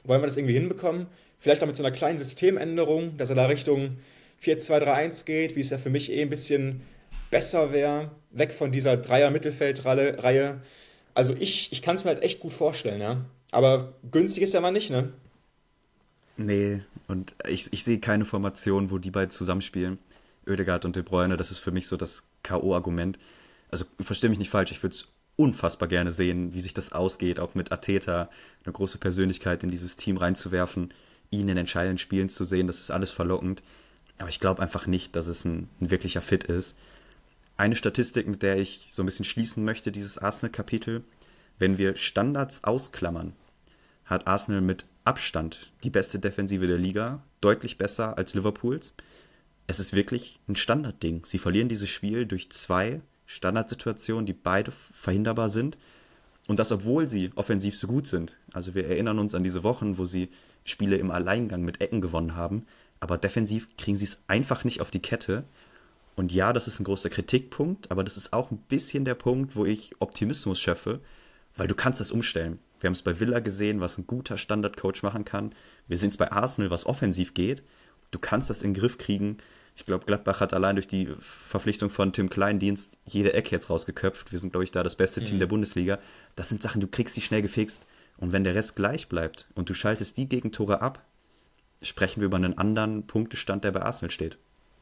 wollen wir das irgendwie hinbekommen. Vielleicht auch mit so einer kleinen Systemänderung, dass er da Richtung vier zwei drei eins geht, wie es ja für mich eh ein bisschen besser wäre. Weg von dieser Dreier-Mittelfeld-Reihe. Also ich, ich kann es mir halt echt gut vorstellen, ja. Aber günstig ist er mal nicht, ne? Nee, und ich, ich sehe keine Formation, wo die beiden zusammenspielen. Oedegaard und De Bruyne, das ist für mich so das K O-Argument. Also verstehe mich nicht falsch, ich würde es unfassbar gerne sehen, wie sich das ausgeht, auch mit Arteta, eine große Persönlichkeit in dieses Team reinzuwerfen, ihn in entscheidenden Spielen zu sehen, das ist alles verlockend. Aber ich glaube einfach nicht, dass es ein, ein wirklicher Fit ist. Eine Statistik, mit der ich so ein bisschen schließen möchte, dieses Arsenal-Kapitel, wenn wir Standards ausklammern, hat Arsenal mit Abstand die beste Defensive der Liga, deutlich besser als Liverpools. Es ist wirklich ein Standardding. Sie verlieren dieses Spiel durch zwei Standardsituationen, die beide verhinderbar sind. Und das, obwohl sie offensiv so gut sind. Also wir erinnern uns an diese Wochen, wo sie Spiele im Alleingang mit Ecken gewonnen haben. Aber defensiv kriegen sie es einfach nicht auf die Kette. Und ja, das ist ein großer Kritikpunkt, aber das ist auch ein bisschen der Punkt, wo ich Optimismus schöpfe, weil du kannst das umstellen. Wir haben es bei Villa gesehen, was ein guter Standardcoach machen kann. Wir sehen es bei Arsenal, was offensiv geht. Du kannst das in den Griff kriegen. Ich glaube, Gladbach hat allein durch die Verpflichtung von Tim Kleindienst jede Ecke jetzt rausgeköpft. Wir sind, glaube ich, da das beste mhm. Team der Bundesliga. Das sind Sachen, du kriegst die schnell gefixt. Und wenn der Rest gleich bleibt und du schaltest die Gegentore ab, sprechen wir über einen anderen Punktestand, der bei Arsenal steht.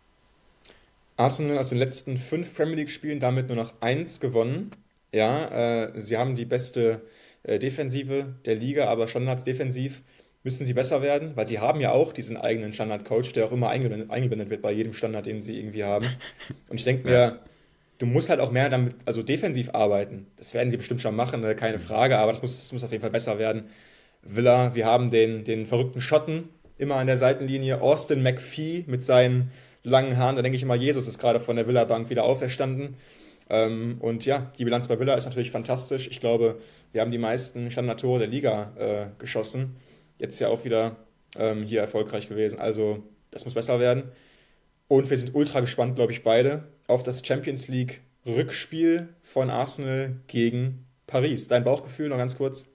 Arsenal aus den letzten fünf Premier League-Spielen damit nur noch eins gewonnen. Ja, äh, sie haben die beste äh, Defensive der Liga, aber standardsdefensiv müssen sie besser werden, weil sie haben ja auch diesen eigenen Standard-Coach, der auch immer eingeblendet, eingeblendet wird bei jedem Standard, den sie irgendwie haben. Und ich denke mir, ja. du musst halt auch mehr damit, also defensiv arbeiten. Das werden sie bestimmt schon machen, ne? Keine Frage, aber das muss, das muss auf jeden Fall besser werden. Villa, wir haben den, den verrückten Schotten immer an der Seitenlinie, Austin McPhee mit seinen langen Haaren, da denke ich immer, Jesus ist gerade von der Villa-Bank wieder auferstanden. Ähm, und ja, die Bilanz bei Villa ist natürlich fantastisch. Ich glaube, wir haben die meisten Standardtore der Liga äh, geschossen. Jetzt ja auch wieder ähm, hier erfolgreich gewesen. Also das muss besser werden. Und wir sind ultra gespannt, glaube ich, beide auf das Champions League Rückspiel von Arsenal gegen Paris. Dein Bauchgefühl noch ganz kurz?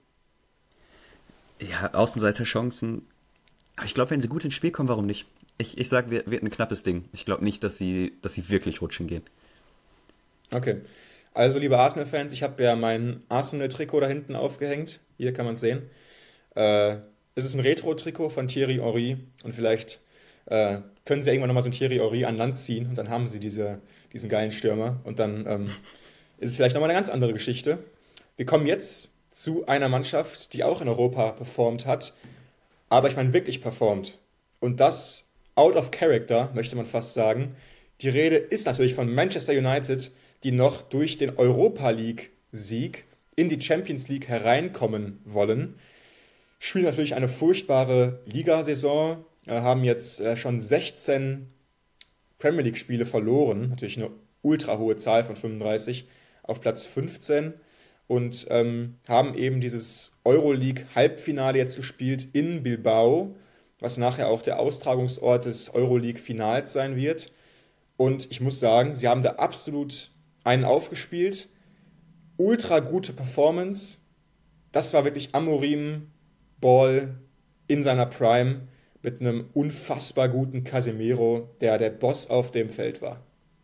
Ja, Außenseiterchancen. Aber ich glaube, wenn sie gut ins Spiel kommen, warum nicht? Ich, ich sage, wird, wird ein knappes Ding. Ich glaube nicht, dass sie, dass sie wirklich rutschen gehen. Okay. Also, liebe Arsenal-Fans, ich habe ja mein Arsenal-Trikot da hinten aufgehängt. Hier kann man es sehen. Äh, es ist ein Retro-Trikot von Thierry Henry und vielleicht äh, können sie irgendwann nochmal so ein Thierry Henry an Land ziehen und dann haben sie diese, diesen geilen Stürmer und dann ähm, ist es vielleicht nochmal eine ganz andere Geschichte. Wir kommen jetzt zu einer Mannschaft, die auch in Europa performt hat, aber ich meine wirklich performt. Und das out of character, möchte man fast sagen. Die Rede ist natürlich von Manchester United, die noch durch den Europa-League-Sieg in die Champions League hereinkommen wollen. Spielen natürlich eine furchtbare Ligasaison, haben jetzt schon sechzehn Premier League-Spiele verloren, natürlich eine ultra hohe Zahl von fünfunddreißig, auf Platz fünfzehn und ähm, haben eben dieses Euroleague-Halbfinale jetzt gespielt in Bilbao, was nachher auch der Austragungsort des Euroleague-Finals sein wird. Und ich muss sagen, sie haben da absolut einen aufgespielt. Ultra gute Performance. Das war wirklich Amorim-Ball in seiner Prime mit einem unfassbar guten Casemiro, der der Boss auf dem Feld war.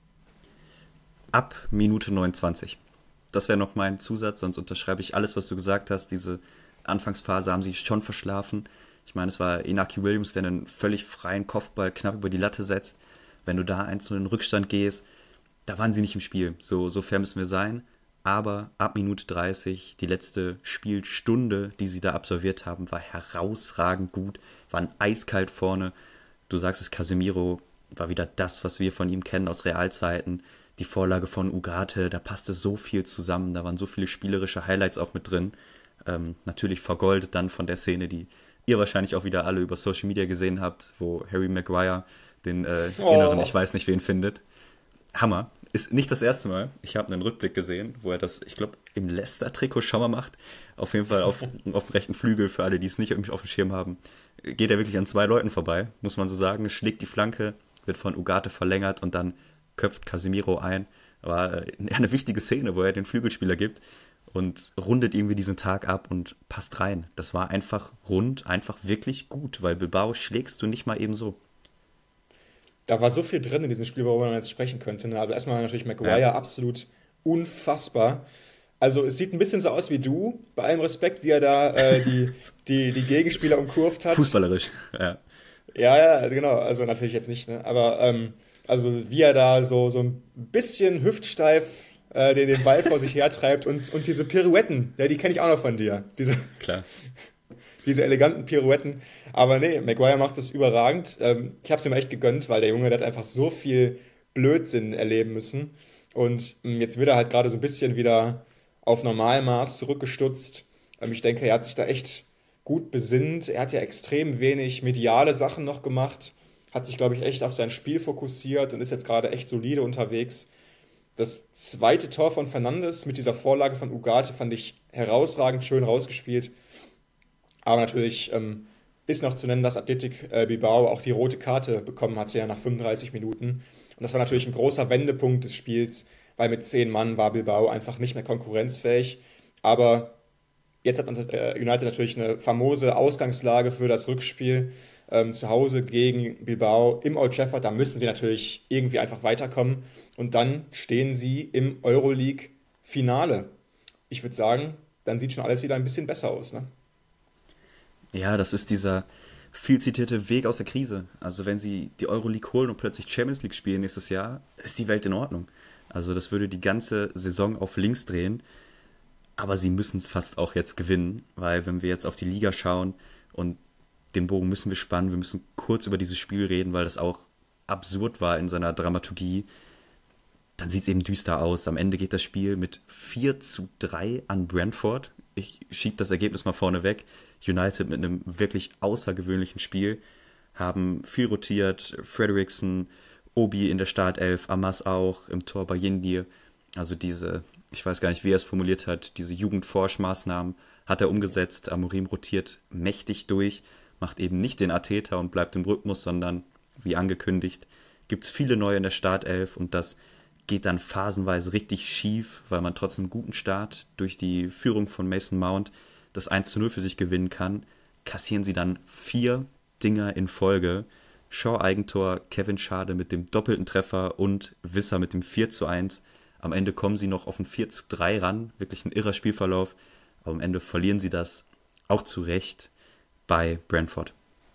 Ab Minute neunundzwanzig. Das wäre noch mein Zusatz, sonst unterschreibe ich alles, was du gesagt hast. Diese Anfangsphase haben sie schon verschlafen. Ich meine, es war Inaki Williams, der einen völlig freien Kopfball knapp über die Latte setzt. Wenn du da eins zu null in den Rückstand gehst, da waren sie nicht im Spiel. So, so fair müssen wir sein. Aber ab Minute dreißig, die letzte Spielstunde, die sie da absolviert haben, war herausragend gut, waren eiskalt vorne. Du sagst es, Casemiro war wieder das, was wir von ihm kennen aus Realzeiten. Die Vorlage von Ugarte, da passte so viel zusammen, da waren so viele spielerische Highlights auch mit drin. Ähm, natürlich vergoldet dann von der Szene, die ihr wahrscheinlich auch wieder alle über Social Media gesehen habt, wo Harry Maguire den äh, oh. inneren, ich weiß nicht wen findet. Hammer. Ist nicht das erste Mal. Ich habe einen Rückblick gesehen, wo er das, ich glaube, im Leicester-Trikot schon mal macht. Auf jeden Fall auf, auf dem rechten Flügel, für alle, die es nicht auf dem Schirm haben, geht er wirklich an zwei Leuten vorbei, muss man so sagen. Schlägt die Flanke, wird von Ugarte verlängert und dann köpft Casemiro ein. War eine wichtige Szene, wo er den Flügelspieler gibt. und rundet irgendwie diesen Tag ab und passt rein. Das war einfach rund, einfach wirklich gut, weil Bilbao schlägst du nicht mal eben so. Da war so viel drin in diesem Spiel, worüber man jetzt sprechen könnte. Ne? Also erstmal natürlich Ja, Maguire, absolut unfassbar. Also es sieht ein bisschen so aus wie du, bei allem Respekt, wie er da äh, die, die, die Gegenspieler umkurvt hat. fußballerisch. Ja, Ja, ja, genau, also natürlich jetzt nicht, ne? Aber ähm, also wie er da so, so ein bisschen hüftsteif äh, den, den Ball vor sich hertreibt und, und diese Pirouetten, ja, die kenne ich auch noch von dir. Diese, klar. diese eleganten Pirouetten. Aber nee, Maguire macht das überragend. Ähm, ich habe es ihm echt gegönnt, weil der Junge, der hat einfach so viel Blödsinn erleben müssen. Und ähm, jetzt wird er halt gerade so ein bisschen wieder auf Normalmaß zurückgestutzt. Ähm, ich denke, er hat sich da echt gut besinnt. Er hat ja extrem wenig mediale Sachen noch gemacht. Hat sich, glaube ich, echt auf sein Spiel fokussiert und ist jetzt gerade echt solide unterwegs. Das zweite Tor von Fernandes mit dieser Vorlage von Ugarte fand ich herausragend schön rausgespielt. Aber natürlich ähm, ist noch zu nennen, dass Athletic äh, Bilbao auch die rote Karte bekommen hatte, ja nach fünfunddreißig Minuten. Und das war natürlich ein großer Wendepunkt des Spiels, weil mit zehn Mann war Bilbao einfach nicht mehr konkurrenzfähig. Aber jetzt hat äh, United natürlich eine famose Ausgangslage für das Rückspiel ähm, zu Hause gegen Bilbao im Old Trafford. Da müssen sie natürlich irgendwie einfach weiterkommen. Und dann stehen sie im Euroleague-Finale. Ich würde sagen, dann sieht schon alles wieder ein bisschen besser aus, ne? Ja, das ist dieser viel zitierte Weg aus der Krise. Also wenn sie die Euroleague holen und plötzlich Champions League spielen nächstes Jahr, ist die Welt in Ordnung. Also das würde die ganze Saison auf links drehen. Aber sie müssen es fast auch jetzt gewinnen, weil wenn wir jetzt auf die Liga schauen und den Bogen müssen wir spannen, wir müssen kurz über dieses Spiel reden, weil das auch absurd war in seiner Dramaturgie, dann sieht es eben düster aus. Am Ende geht das Spiel mit vier zu drei an Brentford. Ich schiebe das Ergebnis mal vorne weg. United mit einem wirklich außergewöhnlichen Spiel haben viel rotiert. Frederiksen, Obi in der Startelf, Amas auch, im Tor Bayindir. Also diese, ich weiß gar nicht, wie er es formuliert hat, diese Jugendforschmaßnahmen hat er umgesetzt. Amorim rotiert mächtig durch, macht eben nicht den Arteta und bleibt im Rhythmus, sondern, wie angekündigt, gibt es viele neue in der Startelf und das geht dann phasenweise richtig schief, weil man trotz einem guten Start durch die Führung von Mason Mount das eins zu null für sich gewinnen kann, kassieren sie dann vier Dinger in Folge. Shaw Eigentor, Kevin Schade mit dem doppelten Treffer und Wisser mit dem vier zu eins. Am Ende kommen sie noch auf ein vier zu drei ran, wirklich ein irrer Spielverlauf, aber am Ende verlieren sie das auch zu Recht bei Brentford.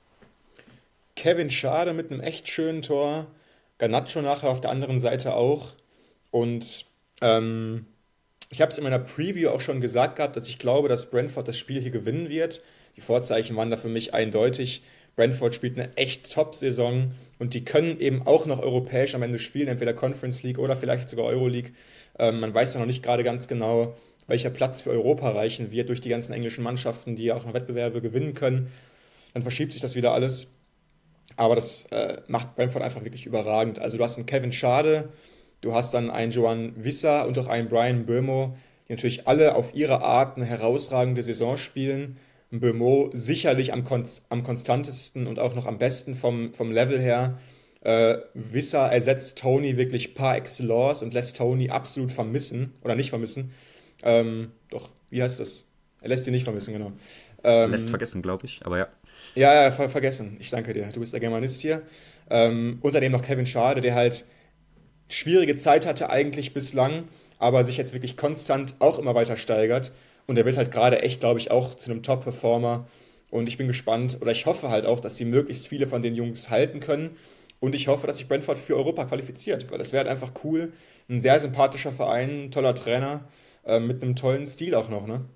Kevin Schade mit einem echt schönen Tor. Garnacho nachher auf der anderen Seite auch. Und ähm, ich habe es in meiner Preview auch schon gesagt gehabt, dass ich glaube, dass Brentford das Spiel hier gewinnen wird. Die Vorzeichen waren da für mich eindeutig. Brentford spielt eine echt Top-Saison und die können eben auch noch europäisch am Ende spielen, entweder Conference League oder vielleicht sogar Euroleague. Ähm, man weiß ja noch nicht gerade ganz genau, welcher Platz für Europa reichen wird durch die ganzen englischen Mannschaften, die ja auch noch Wettbewerbe gewinnen können. Dann verschiebt sich das wieder alles. Aber das äh, macht Brentford einfach wirklich überragend. Also du hast einen Kevin Schade, du hast dann einen Joan Wissa und auch einen Brian Mbeumo, die natürlich alle auf ihre Art eine herausragende Saison spielen. Mbeumo sicherlich am, kon am konstantesten und auch noch am besten vom, vom Level her. Äh, Wissa ersetzt Tony wirklich par excellence und lässt Tony absolut vermissen, oder nicht vermissen. Ähm, doch, wie heißt das? Er lässt ihn nicht vermissen, genau. Lässt Ähm, vergessen, glaube ich, aber ja. ja, ja, ver vergessen. Ich danke dir. Du bist der Germanist hier. Ähm, unter dem noch Kevin Schade, der halt schwierige Zeit hatte eigentlich bislang, aber sich jetzt wirklich konstant auch immer weiter steigert. Und der wird halt gerade echt, glaube ich, auch zu einem Top-Performer. Und ich bin gespannt, oder ich hoffe halt auch, dass sie möglichst viele von den Jungs halten können. Und ich hoffe, dass sich Brentford für Europa qualifiziert, weil das wäre halt einfach cool. Ein sehr sympathischer Verein, ein toller Trainer, äh, mit einem tollen Stil auch noch, ne?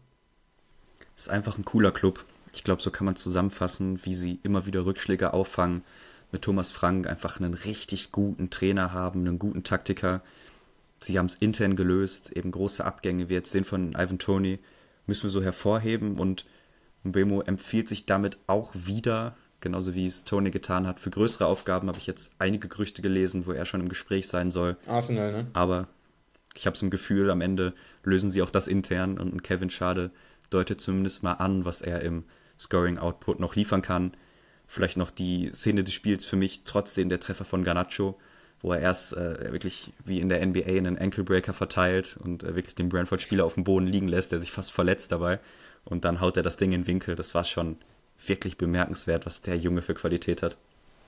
Ist einfach ein cooler Club. Ich glaube, so kann man zusammenfassen, wie sie immer wieder Rückschläge auffangen. Mit Thomas Frank einfach einen richtig guten Trainer haben, einen guten Taktiker. Sie haben es intern gelöst, eben große Abgänge, wie jetzt den von Ivan Toney, müssen wir so hervorheben. Und Mbeumo empfiehlt sich damit auch wieder, genauso wie es Toney getan hat. Für größere Aufgaben habe ich jetzt einige Gerüchte gelesen, wo er schon im Gespräch sein soll. Arsenal, ne? Aber ich habe so ein Gefühl, am Ende lösen sie auch das intern und Kevin Schade deutet zumindest mal an, was er im Scoring-Output noch liefern kann. Vielleicht noch die Szene des Spiels für mich, trotzdem der Treffer von Garnacho, wo er erst äh, wirklich wie in der N B A einen Ankle-Breaker verteilt und äh, wirklich den Brentford-Spieler auf dem Boden liegen lässt, der sich fast verletzt dabei. Und dann haut er das Ding in den Winkel. Das war schon wirklich bemerkenswert, was der Junge für Qualität hat.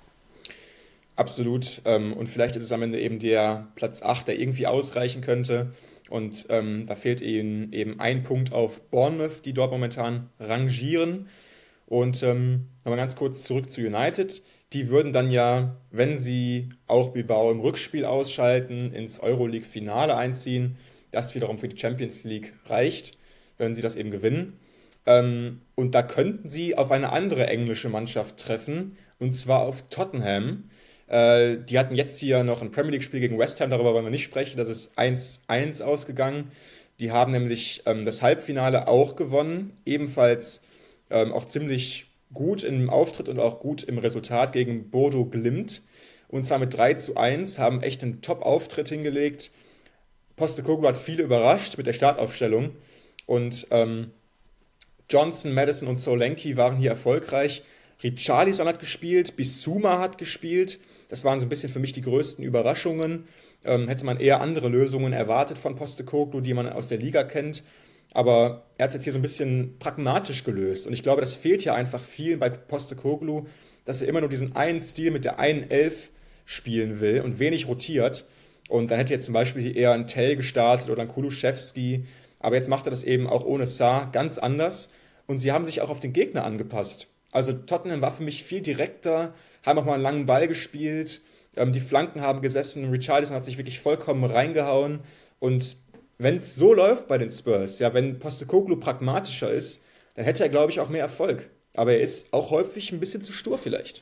Absolut. Ähm, und vielleicht ist es am Ende eben der Platz acht, der irgendwie ausreichen könnte. Und ähm, da fehlt ihnen eben ein Punkt auf Bournemouth, die dort momentan rangieren. Und ähm, nochmal ganz kurz zurück zu United. Die würden dann ja, wenn sie auch Bilbao im Rückspiel ausschalten, ins Euroleague-Finale einziehen. Das wiederum für die Champions League reicht, wenn sie das eben gewinnen. Ähm, und da könnten sie auf eine andere englische Mannschaft treffen, und zwar auf Tottenham. Äh, die hatten jetzt hier noch ein Premier League-Spiel gegen West Ham, darüber wollen wir nicht sprechen. Das ist eins eins ausgegangen. Die haben nämlich ähm, das Halbfinale auch gewonnen, ebenfalls ähm, auch ziemlich gut im Auftritt und auch gut im Resultat gegen Bodo Glimt. Und zwar mit drei zu eins, haben echt einen Top-Auftritt hingelegt. Postecoglou hat viele überrascht mit der Startaufstellung. Und ähm, Johnson, Maddison und Solanke waren hier erfolgreich. Richarlison hat gespielt, Bissouma hat gespielt. Das waren so ein bisschen für mich die größten Überraschungen. Ähm, hätte man eher andere Lösungen erwartet von Postecoglou, die man aus der Liga kennt. Aber er hat es jetzt hier so ein bisschen pragmatisch gelöst. Und ich glaube, das fehlt hier einfach viel bei Postecoglou, dass er immer nur diesen einen Stil mit der einen Elf spielen will und wenig rotiert. Und dann hätte jetzt zum Beispiel hier eher ein Tell gestartet oder ein Kulusewski. Aber jetzt macht er das eben auch ohne Sarr ganz anders. Und sie haben sich auch auf den Gegner angepasst. Also Tottenham war für mich viel direkter, haben auch mal einen langen Ball gespielt. Ähm, die Flanken haben gesessen. Richarlison hat sich wirklich vollkommen reingehauen. Und wenn es so läuft bei den Spurs, ja, wenn Postecoglou pragmatischer ist, dann hätte er, glaube ich, auch mehr Erfolg. Aber er ist auch häufig ein bisschen zu stur vielleicht.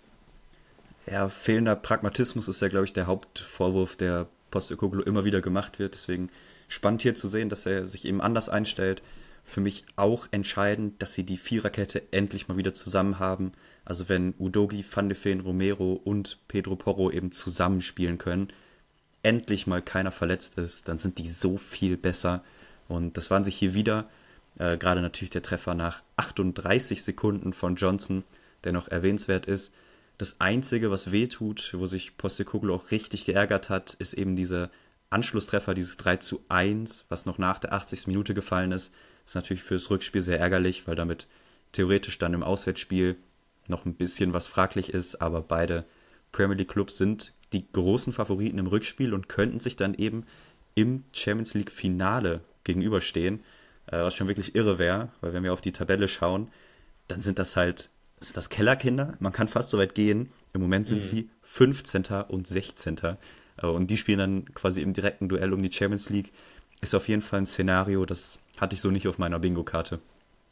Ja, fehlender Pragmatismus ist ja, glaube ich, der Hauptvorwurf, der Postecoglou immer wieder gemacht wird. Deswegen spannend hier zu sehen, dass er sich eben anders einstellt. Für mich auch entscheidend, dass sie die Viererkette endlich mal wieder zusammen haben. Also wenn Udogie, Van de Ven, Romero und Pedro Porro eben zusammenspielen können, endlich mal keiner verletzt ist, dann sind die so viel besser. Und das waren sich hier wieder, äh, gerade natürlich der Treffer nach achtunddreißig Sekunden von Johnson, der noch erwähnenswert ist. Das Einzige, was wehtut, wo sich Postecoglou auch richtig geärgert hat, ist eben dieser Anschlusstreffer, dieses drei zu eins, was noch nach der achtzigsten Minute gefallen ist. Das ist natürlich fürs Rückspiel sehr ärgerlich, weil damit theoretisch dann im Auswärtsspiel noch ein bisschen was fraglich ist, aber beide Premier League Clubs sind die großen Favoriten im Rückspiel und könnten sich dann eben im Champions League Finale gegenüberstehen, was schon wirklich irre wäre, weil wenn wir auf die Tabelle schauen, dann sind das halt sind das Kellerkinder, man kann fast so weit gehen. Im Moment sind mhm. sie fünfzehnter und sechzehnter und die spielen dann quasi im direkten Duell um die Champions League. Ist auf jeden Fall ein Szenario, das hatte ich so nicht auf meiner Bingo-Karte.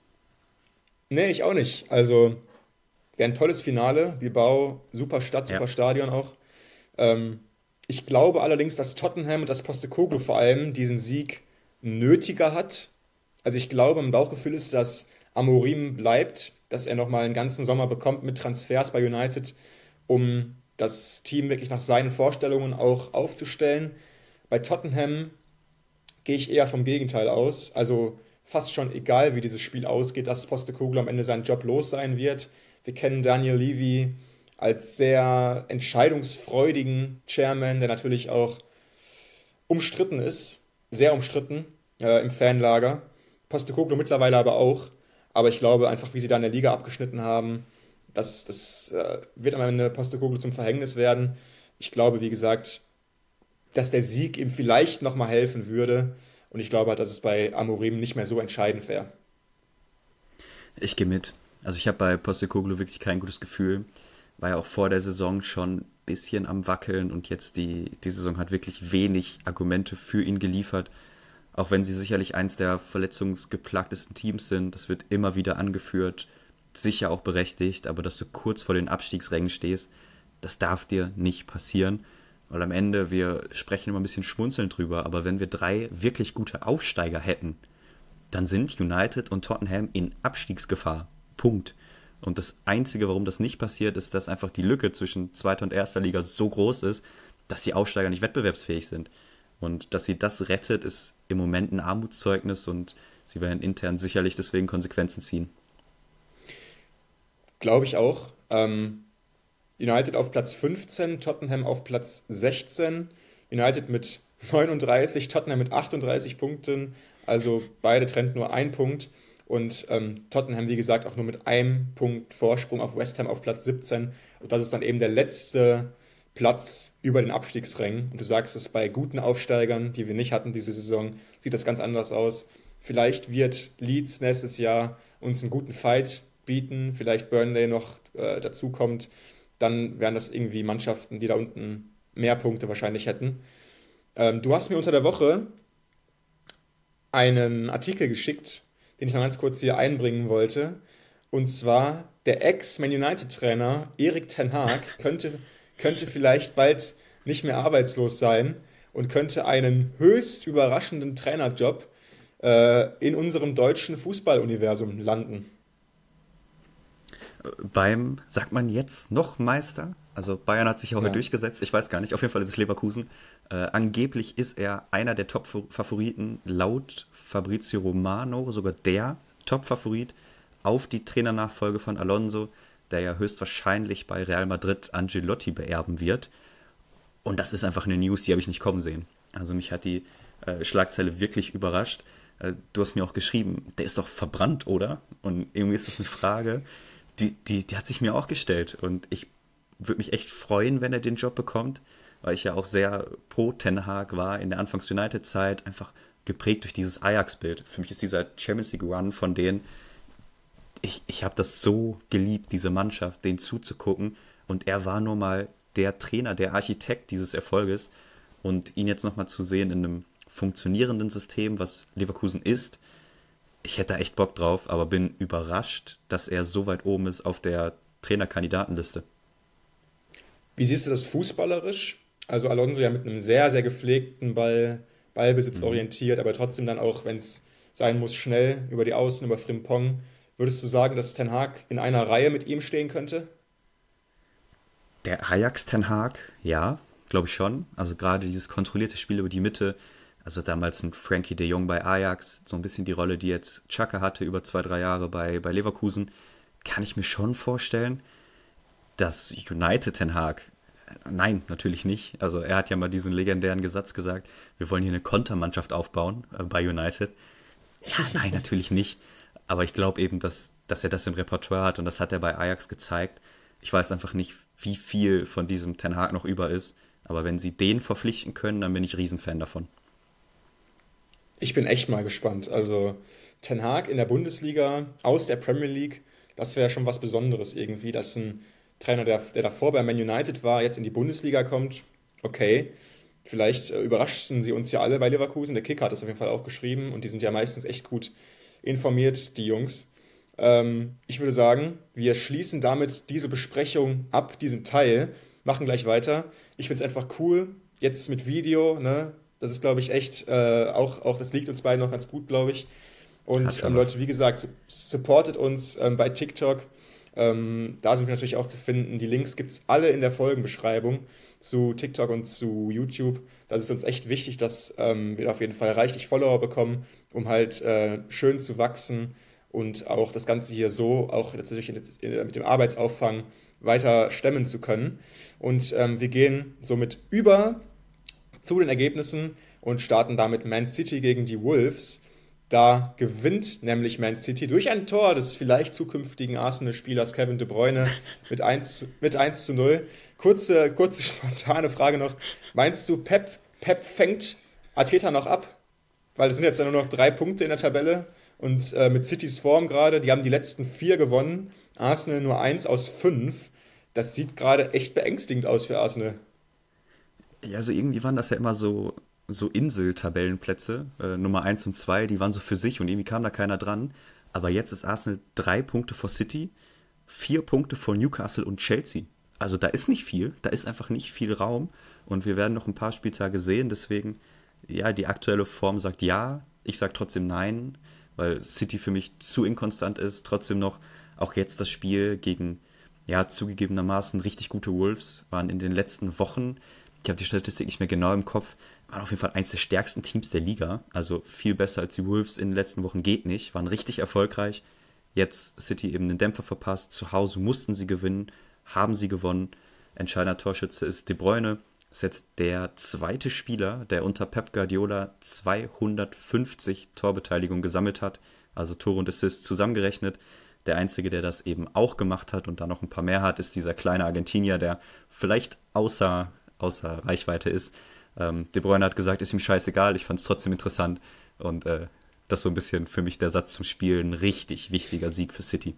Nee, ich auch nicht. Also wäre ein tolles Finale. Bilbao, super Stadt, super Ja. Stadion auch. Ähm, ich glaube allerdings, dass Tottenham und das Postecoglou vor allem diesen Sieg nötiger hat. Also ich glaube, mein Bauchgefühl ist, dass Amorim bleibt, dass er nochmal einen ganzen Sommer bekommt mit Transfers bei United, um das Team wirklich nach seinen Vorstellungen auch aufzustellen. Bei Tottenham gehe ich eher vom Gegenteil aus. Also fast schon egal, wie dieses Spiel ausgeht, dass Postecoglou am Ende seinen Job los sein wird. Wir kennen Daniel Levy als sehr entscheidungsfreudigen Chairman, der natürlich auch umstritten ist, sehr umstritten äh, im Fanlager. Postecoglou mittlerweile aber auch. Aber ich glaube einfach, wie sie da in der Liga abgeschnitten haben, das, das äh, wird am Ende Postecoglou zum Verhängnis werden. Ich glaube, wie gesagt, dass der Sieg ihm vielleicht nochmal helfen würde. Und ich glaube halt, dass es bei Amorim nicht mehr so entscheidend wäre. Ich gehe mit. Also ich habe bei Postecoglou wirklich kein gutes Gefühl. War ja auch vor der Saison schon ein bisschen am Wackeln und jetzt die, die Saison hat wirklich wenig Argumente für ihn geliefert. Auch wenn sie sicherlich eins der verletzungsgeplagtesten Teams sind, das wird immer wieder angeführt, sicher auch berechtigt, aber dass du kurz vor den Abstiegsrängen stehst, das darf dir nicht passieren, weil am Ende, wir sprechen immer ein bisschen schmunzelnd drüber, aber wenn wir drei wirklich gute Aufsteiger hätten, dann sind United und Tottenham in Abstiegsgefahr. Punkt. Und das Einzige, warum das nicht passiert, ist, dass einfach die Lücke zwischen zweiter und erster Liga so groß ist, dass die Aufsteiger nicht wettbewerbsfähig sind. Und dass sie das rettet, ist im Moment ein Armutszeugnis und sie werden intern sicherlich deswegen Konsequenzen ziehen. Glaube ich auch. Ähm, United auf Platz fünfzehn, Tottenham auf Platz sechzehn, United mit neununddreißig, Tottenham mit achtunddreißig Punkten, also beide trennt nur ein Punkt und ähm, Tottenham, wie gesagt, auch nur mit einem Punkt Vorsprung auf West Ham auf Platz siebzehn und das ist dann eben der letzte Platz über den Abstiegsrängen und du sagst es, bei guten Aufsteigern, die wir nicht hatten diese Saison, sieht das ganz anders aus. Vielleicht wird Leeds nächstes Jahr uns einen guten Fight bieten, vielleicht Burnley noch äh, dazu kommt, dann wären das irgendwie Mannschaften, die da unten mehr Punkte wahrscheinlich hätten. Ähm, du hast mir unter der Woche einen Artikel geschickt, den ich noch ganz kurz hier einbringen wollte. Und zwar der Ex-Man United-Trainer Erik ten Hag könnte, könnte vielleicht bald nicht mehr arbeitslos sein und könnte einen höchst überraschenden Trainerjob äh, in unserem deutschen Fußballuniversum landen. Beim, sagt man jetzt noch Meister? Also Bayern hat sich ja heute Ja. durchgesetzt, ich weiß gar nicht, auf jeden Fall ist es Leverkusen. Äh, angeblich ist er einer der Top-Favoriten, laut Fabrizio Romano, sogar der Top-Favorit auf die Trainernachfolge von Alonso, der ja höchstwahrscheinlich bei Real Madrid Ancelotti beerben wird. Und das ist einfach eine News, die habe ich nicht kommen sehen. Also mich hat die äh, Schlagzeile wirklich überrascht. Äh, du hast mir auch geschrieben, der ist doch verbrannt, oder? Und irgendwie ist das eine Frage, die, die, die hat sich mir auch gestellt. Und ich würde mich echt freuen, wenn er den Job bekommt, weil ich ja auch sehr pro Ten Hag war in der Anfangs-United-Zeit, einfach geprägt durch dieses Ajax-Bild. Für mich ist dieser Champions League-Run von denen, ich, ich habe das so geliebt, diese Mannschaft, denen zuzugucken. Und er war nur mal der Trainer, der Architekt dieses Erfolges. Und ihn jetzt nochmal zu sehen in einem funktionierenden System, was Leverkusen ist, ich hätte da echt Bock drauf, aber bin überrascht, dass er so weit oben ist auf der Trainerkandidatenliste. Wie siehst du das fußballerisch? Also Alonso ja mit einem sehr, sehr gepflegten Ball, Ballbesitz Mhm. orientiert, aber trotzdem dann auch, wenn es sein muss, schnell über die Außen, über Frimpong. Würdest du sagen, dass Ten Hag in einer Reihe mit ihm stehen könnte? Der Ajax Ten Hag, ja, glaube ich schon. Also gerade dieses kontrollierte Spiel über die Mitte, also damals ein Frankie de Jong bei Ajax, so ein bisschen die Rolle, die jetzt Xhaka hatte über zwei, drei Jahre bei, bei Leverkusen, kann ich mir schon vorstellen. Das United Ten Hag, nein, natürlich nicht. Also er hat ja mal diesen legendären Gesatz gesagt, wir wollen hier eine Kontermannschaft aufbauen äh, bei United. Ja, nein, natürlich nicht. Aber ich glaube eben, dass, dass er das im Repertoire hat und das hat er bei Ajax gezeigt. Ich weiß einfach nicht, wie viel von diesem Ten Hag noch über ist. Aber wenn sie den verpflichten können, dann bin ich Riesenfan davon. Ich bin echt mal gespannt. Also Ten Hag in der Bundesliga aus der Premier League, das wäre schon was Besonderes irgendwie, dass ein Trainer, der, der davor bei Man United war, jetzt in die Bundesliga kommt. Okay, vielleicht äh, überraschten sie uns ja alle bei Leverkusen. Der Kicker hat das auf jeden Fall auch geschrieben und die sind ja meistens echt gut informiert, die Jungs. Ähm, ich würde sagen, wir schließen damit diese Besprechung ab, diesen Teil, machen gleich weiter. Ich finde es einfach cool, jetzt mit Video, ne? Das ist, glaube ich, echt, äh, auch, auch das liegt uns beiden noch ganz gut, glaube ich. Hat Und schon ähm, was. Leute, wie gesagt, supportet uns ähm, bei TikTok. Ähm, da sind wir natürlich auch zu finden. Die Links gibt es alle in der Folgenbeschreibung zu TikTok und zu YouTube. Das ist uns echt wichtig, dass ähm, wir auf jeden Fall reichlich Follower bekommen, um halt äh, schön zu wachsen und auch das Ganze hier so, auch natürlich mit dem Arbeitsauffang, weiter stemmen zu können. Und ähm, wir gehen somit über zu den Ergebnissen und starten damit Man City gegen die Wolves. Da gewinnt nämlich Man City durch ein Tor des vielleicht zukünftigen Arsenal-Spielers Kevin De Bruyne mit eins, mit eins zu null. Kurze, kurze spontane Frage noch. Meinst du, Pep, Pep fängt Arteta noch ab? Weil es sind jetzt ja nur noch drei Punkte in der Tabelle und äh, mit Citys Form gerade, die haben die letzten vier gewonnen, Arsenal nur eins aus fünf. Das sieht gerade echt beängstigend aus für Arsenal. Ja, also irgendwie waren das ja immer so, so Insel-Tabellenplätze, äh, Nummer eins und zwei, die waren so für sich und irgendwie kam da keiner dran. Aber jetzt ist Arsenal drei Punkte vor City, vier Punkte vor Newcastle und Chelsea. Also da ist nicht viel, da ist einfach nicht viel Raum und wir werden noch ein paar Spieltage sehen, deswegen, ja, die aktuelle Form sagt ja, ich sage trotzdem nein, weil City für mich zu inkonstant ist, trotzdem noch auch jetzt das Spiel gegen, ja, zugegebenermaßen richtig gute Wolves waren in den letzten Wochen, ich habe die Statistik nicht mehr genau im Kopf, waren auf jeden Fall eines der stärksten Teams der Liga. Also viel besser als die Wolves in den letzten Wochen geht nicht. Waren richtig erfolgreich. Jetzt City eben den Dämpfer verpasst. Zu Hause mussten sie gewinnen, haben sie gewonnen. Entscheidender Torschütze ist De Bruyne. Das ist jetzt der zweite Spieler, der unter Pep Guardiola zweihundertfünfzig Torbeteiligungen gesammelt hat, also Tore und Assists zusammengerechnet. Der Einzige, der das eben auch gemacht hat und da noch ein paar mehr hat, ist dieser kleine Argentinier, der vielleicht außer, außer Reichweite ist. Ähm, De Bruyne hat gesagt, ist ihm scheißegal, ich fand es trotzdem interessant. Und äh, das ist so ein bisschen für mich der Satz zum Spiel, ein richtig wichtiger Sieg für City.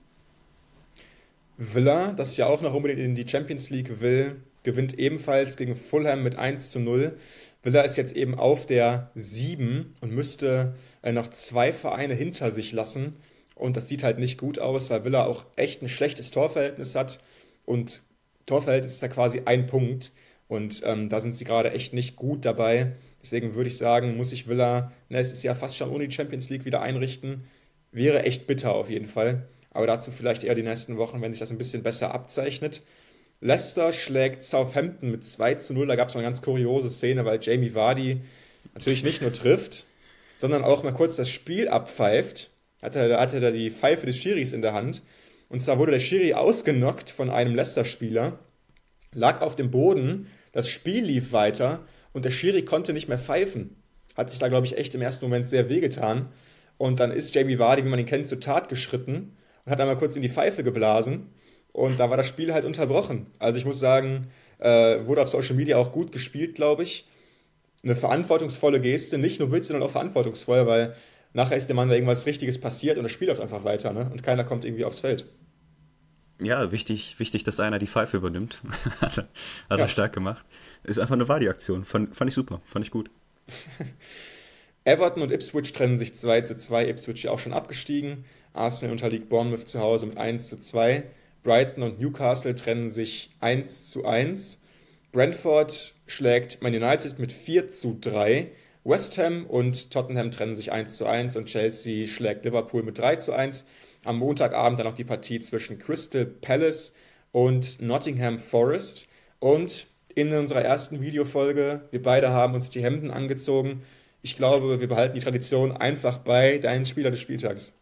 Villa, das ja auch noch unbedingt in die Champions League will, gewinnt ebenfalls gegen Fulham mit eins zu null. Villa ist jetzt eben auf der sieben und müsste äh, noch zwei Vereine hinter sich lassen. Und das sieht halt nicht gut aus, weil Villa auch echt ein schlechtes Torverhältnis hat. Und Torverhältnis ist ja quasi ein Punkt. Und ähm, da sind sie gerade echt nicht gut dabei. Deswegen würde ich sagen, muss sich Villa nächstes Jahr fast schon ohne die Champions League wieder einrichten. Wäre echt bitter auf jeden Fall. Aber dazu vielleicht eher die nächsten Wochen, wenn sich das ein bisschen besser abzeichnet. Leicester schlägt Southampton mit zwei zu null. Da gab es eine ganz kuriose Szene, weil Jamie Vardy natürlich nicht nur trifft, sondern auch mal kurz das Spiel abpfeift. Hatte, da hatte er die Pfeife des Schiris in der Hand. Und zwar wurde der Schiri ausgenockt von einem Leicester-Spieler, lag auf dem Boden, das Spiel lief weiter und der Schiri konnte nicht mehr pfeifen. Hat sich da, glaube ich, echt im ersten Moment sehr wehgetan. Und dann ist Jamie Vardy, wie man ihn kennt, zur Tat geschritten und hat einmal kurz in die Pfeife geblasen. Und da war das Spiel halt unterbrochen. Also ich muss sagen, äh, wurde auf Social Media auch gut gespielt, glaube ich. Eine verantwortungsvolle Geste, nicht nur witzig, sondern auch verantwortungsvoll, weil nachher ist dem Mann da irgendwas Richtiges passiert und das Spiel läuft einfach weiter, ne? Und keiner kommt irgendwie aufs Feld. Ja, wichtig, wichtig, dass einer die Pfeife übernimmt. hat er, hat Ja. er stark gemacht. Ist einfach eine Vardy-Aktion. Fand, fand ich super, fand ich gut. Everton und Ipswich trennen sich zwei zu zwei. Ipswich ja auch schon abgestiegen. Arsenal unterliegt Bournemouth zu Hause mit eins zu zwei. Brighton und Newcastle trennen sich eins zu eins. Brentford schlägt Man United mit vier zu drei. West Ham und Tottenham trennen sich eins zu eins und Chelsea schlägt Liverpool mit drei zu eins. Am Montagabend dann noch die Partie zwischen Crystal Palace und Nottingham Forest. Und in unserer ersten Videofolge, wir beide haben uns die Hemden angezogen. Ich glaube, wir behalten die Tradition einfach bei, deinen Spieler des Spieltags.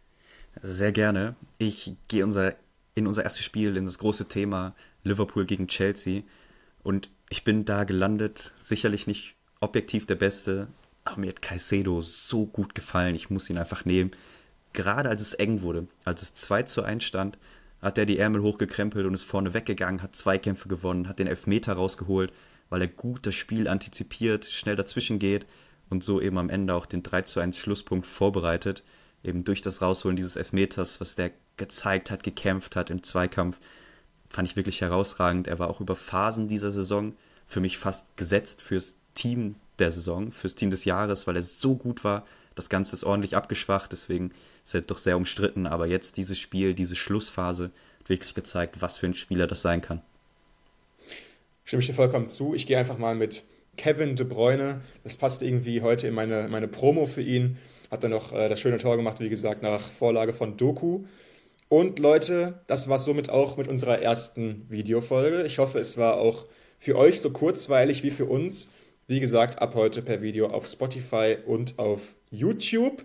Sehr gerne. Ich gehe unser, in unser erstes Spiel, in das große Thema Liverpool gegen Chelsea. Und ich bin da gelandet, sicherlich nicht objektiv der Beste, aber mir hat Caicedo so gut gefallen, ich muss ihn einfach nehmen. Gerade als es eng wurde, als es zwei zu eins stand, hat er die Ärmel hochgekrempelt und ist vorne weggegangen, hat Zweikämpfe gewonnen, hat den Elfmeter rausgeholt, weil er gut das Spiel antizipiert, schnell dazwischen geht und so eben am Ende auch den drei zu eins Schlusspunkt vorbereitet. Eben durch das Rausholen dieses Elfmeters, was der gezeigt hat, gekämpft hat im Zweikampf, fand ich wirklich herausragend. Er war auch über Phasen dieser Saison für mich fast gesetzt fürs Team der Saison, fürs Team des Jahres, weil er so gut war. Das Ganze ist ordentlich abgeschwacht, deswegen ist er doch sehr umstritten. Aber jetzt dieses Spiel, diese Schlussphase, hat wirklich gezeigt, was für ein Spieler das sein kann. Stimme ich dir vollkommen zu. Ich gehe einfach mal mit Kevin De Bruyne. Das passt irgendwie heute in meine, meine Promo für ihn. Hat dann noch äh, das schöne Tor gemacht, wie gesagt, nach Vorlage von Doku. Und Leute, das war somit auch mit unserer ersten Videofolge. Ich hoffe, es war auch für euch so kurzweilig wie für uns. Wie gesagt, ab heute per Video auf Spotify und auf YouTube.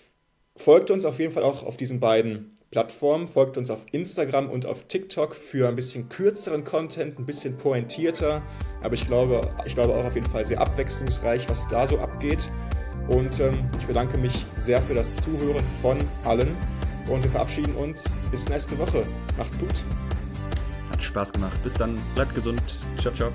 Folgt uns auf jeden Fall auch auf diesen beiden Plattformen. Folgt uns auf Instagram und auf TikTok für ein bisschen kürzeren Content, ein bisschen pointierter. Aber ich glaube, ich glaube auch auf jeden Fall sehr abwechslungsreich, was da so abgeht. Und ähm, ich bedanke mich sehr für das Zuhören von allen. Und wir verabschieden uns bis nächste Woche. Macht's gut. Hat Spaß gemacht. Bis dann. Bleibt gesund. Ciao, ciao.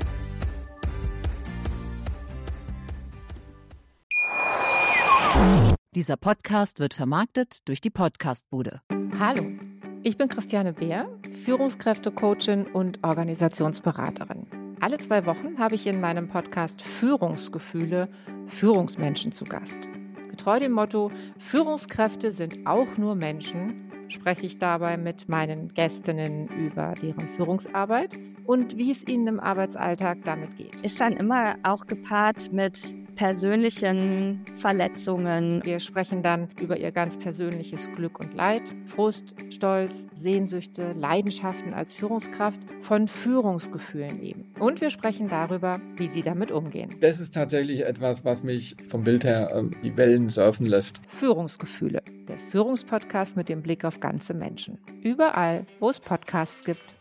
Dieser Podcast wird vermarktet durch die Podcastbude. Hallo, ich bin Christiane Beer, Führungskräftecoachin und Organisationsberaterin. Alle zwei Wochen habe ich in meinem Podcast Führungsgefühle Führungsmenschen zu Gast. Getreu dem Motto, Führungskräfte sind auch nur Menschen, spreche ich dabei mit meinen Gästinnen über deren Führungsarbeit und wie es ihnen im Arbeitsalltag damit geht. Ist dann immer auch gepaart mit persönlichen Verletzungen. Wir sprechen dann über ihr ganz persönliches Glück und Leid, Frust, Stolz, Sehnsüchte, Leidenschaften als Führungskraft, von Führungsgefühlen eben. Und wir sprechen darüber, wie sie damit umgehen. Das ist tatsächlich etwas, was mich vom Bild her äh, die Wellen surfen lässt. Führungsgefühle, der Führungspodcast mit dem Blick auf ganze Menschen. Überall, wo es Podcasts gibt.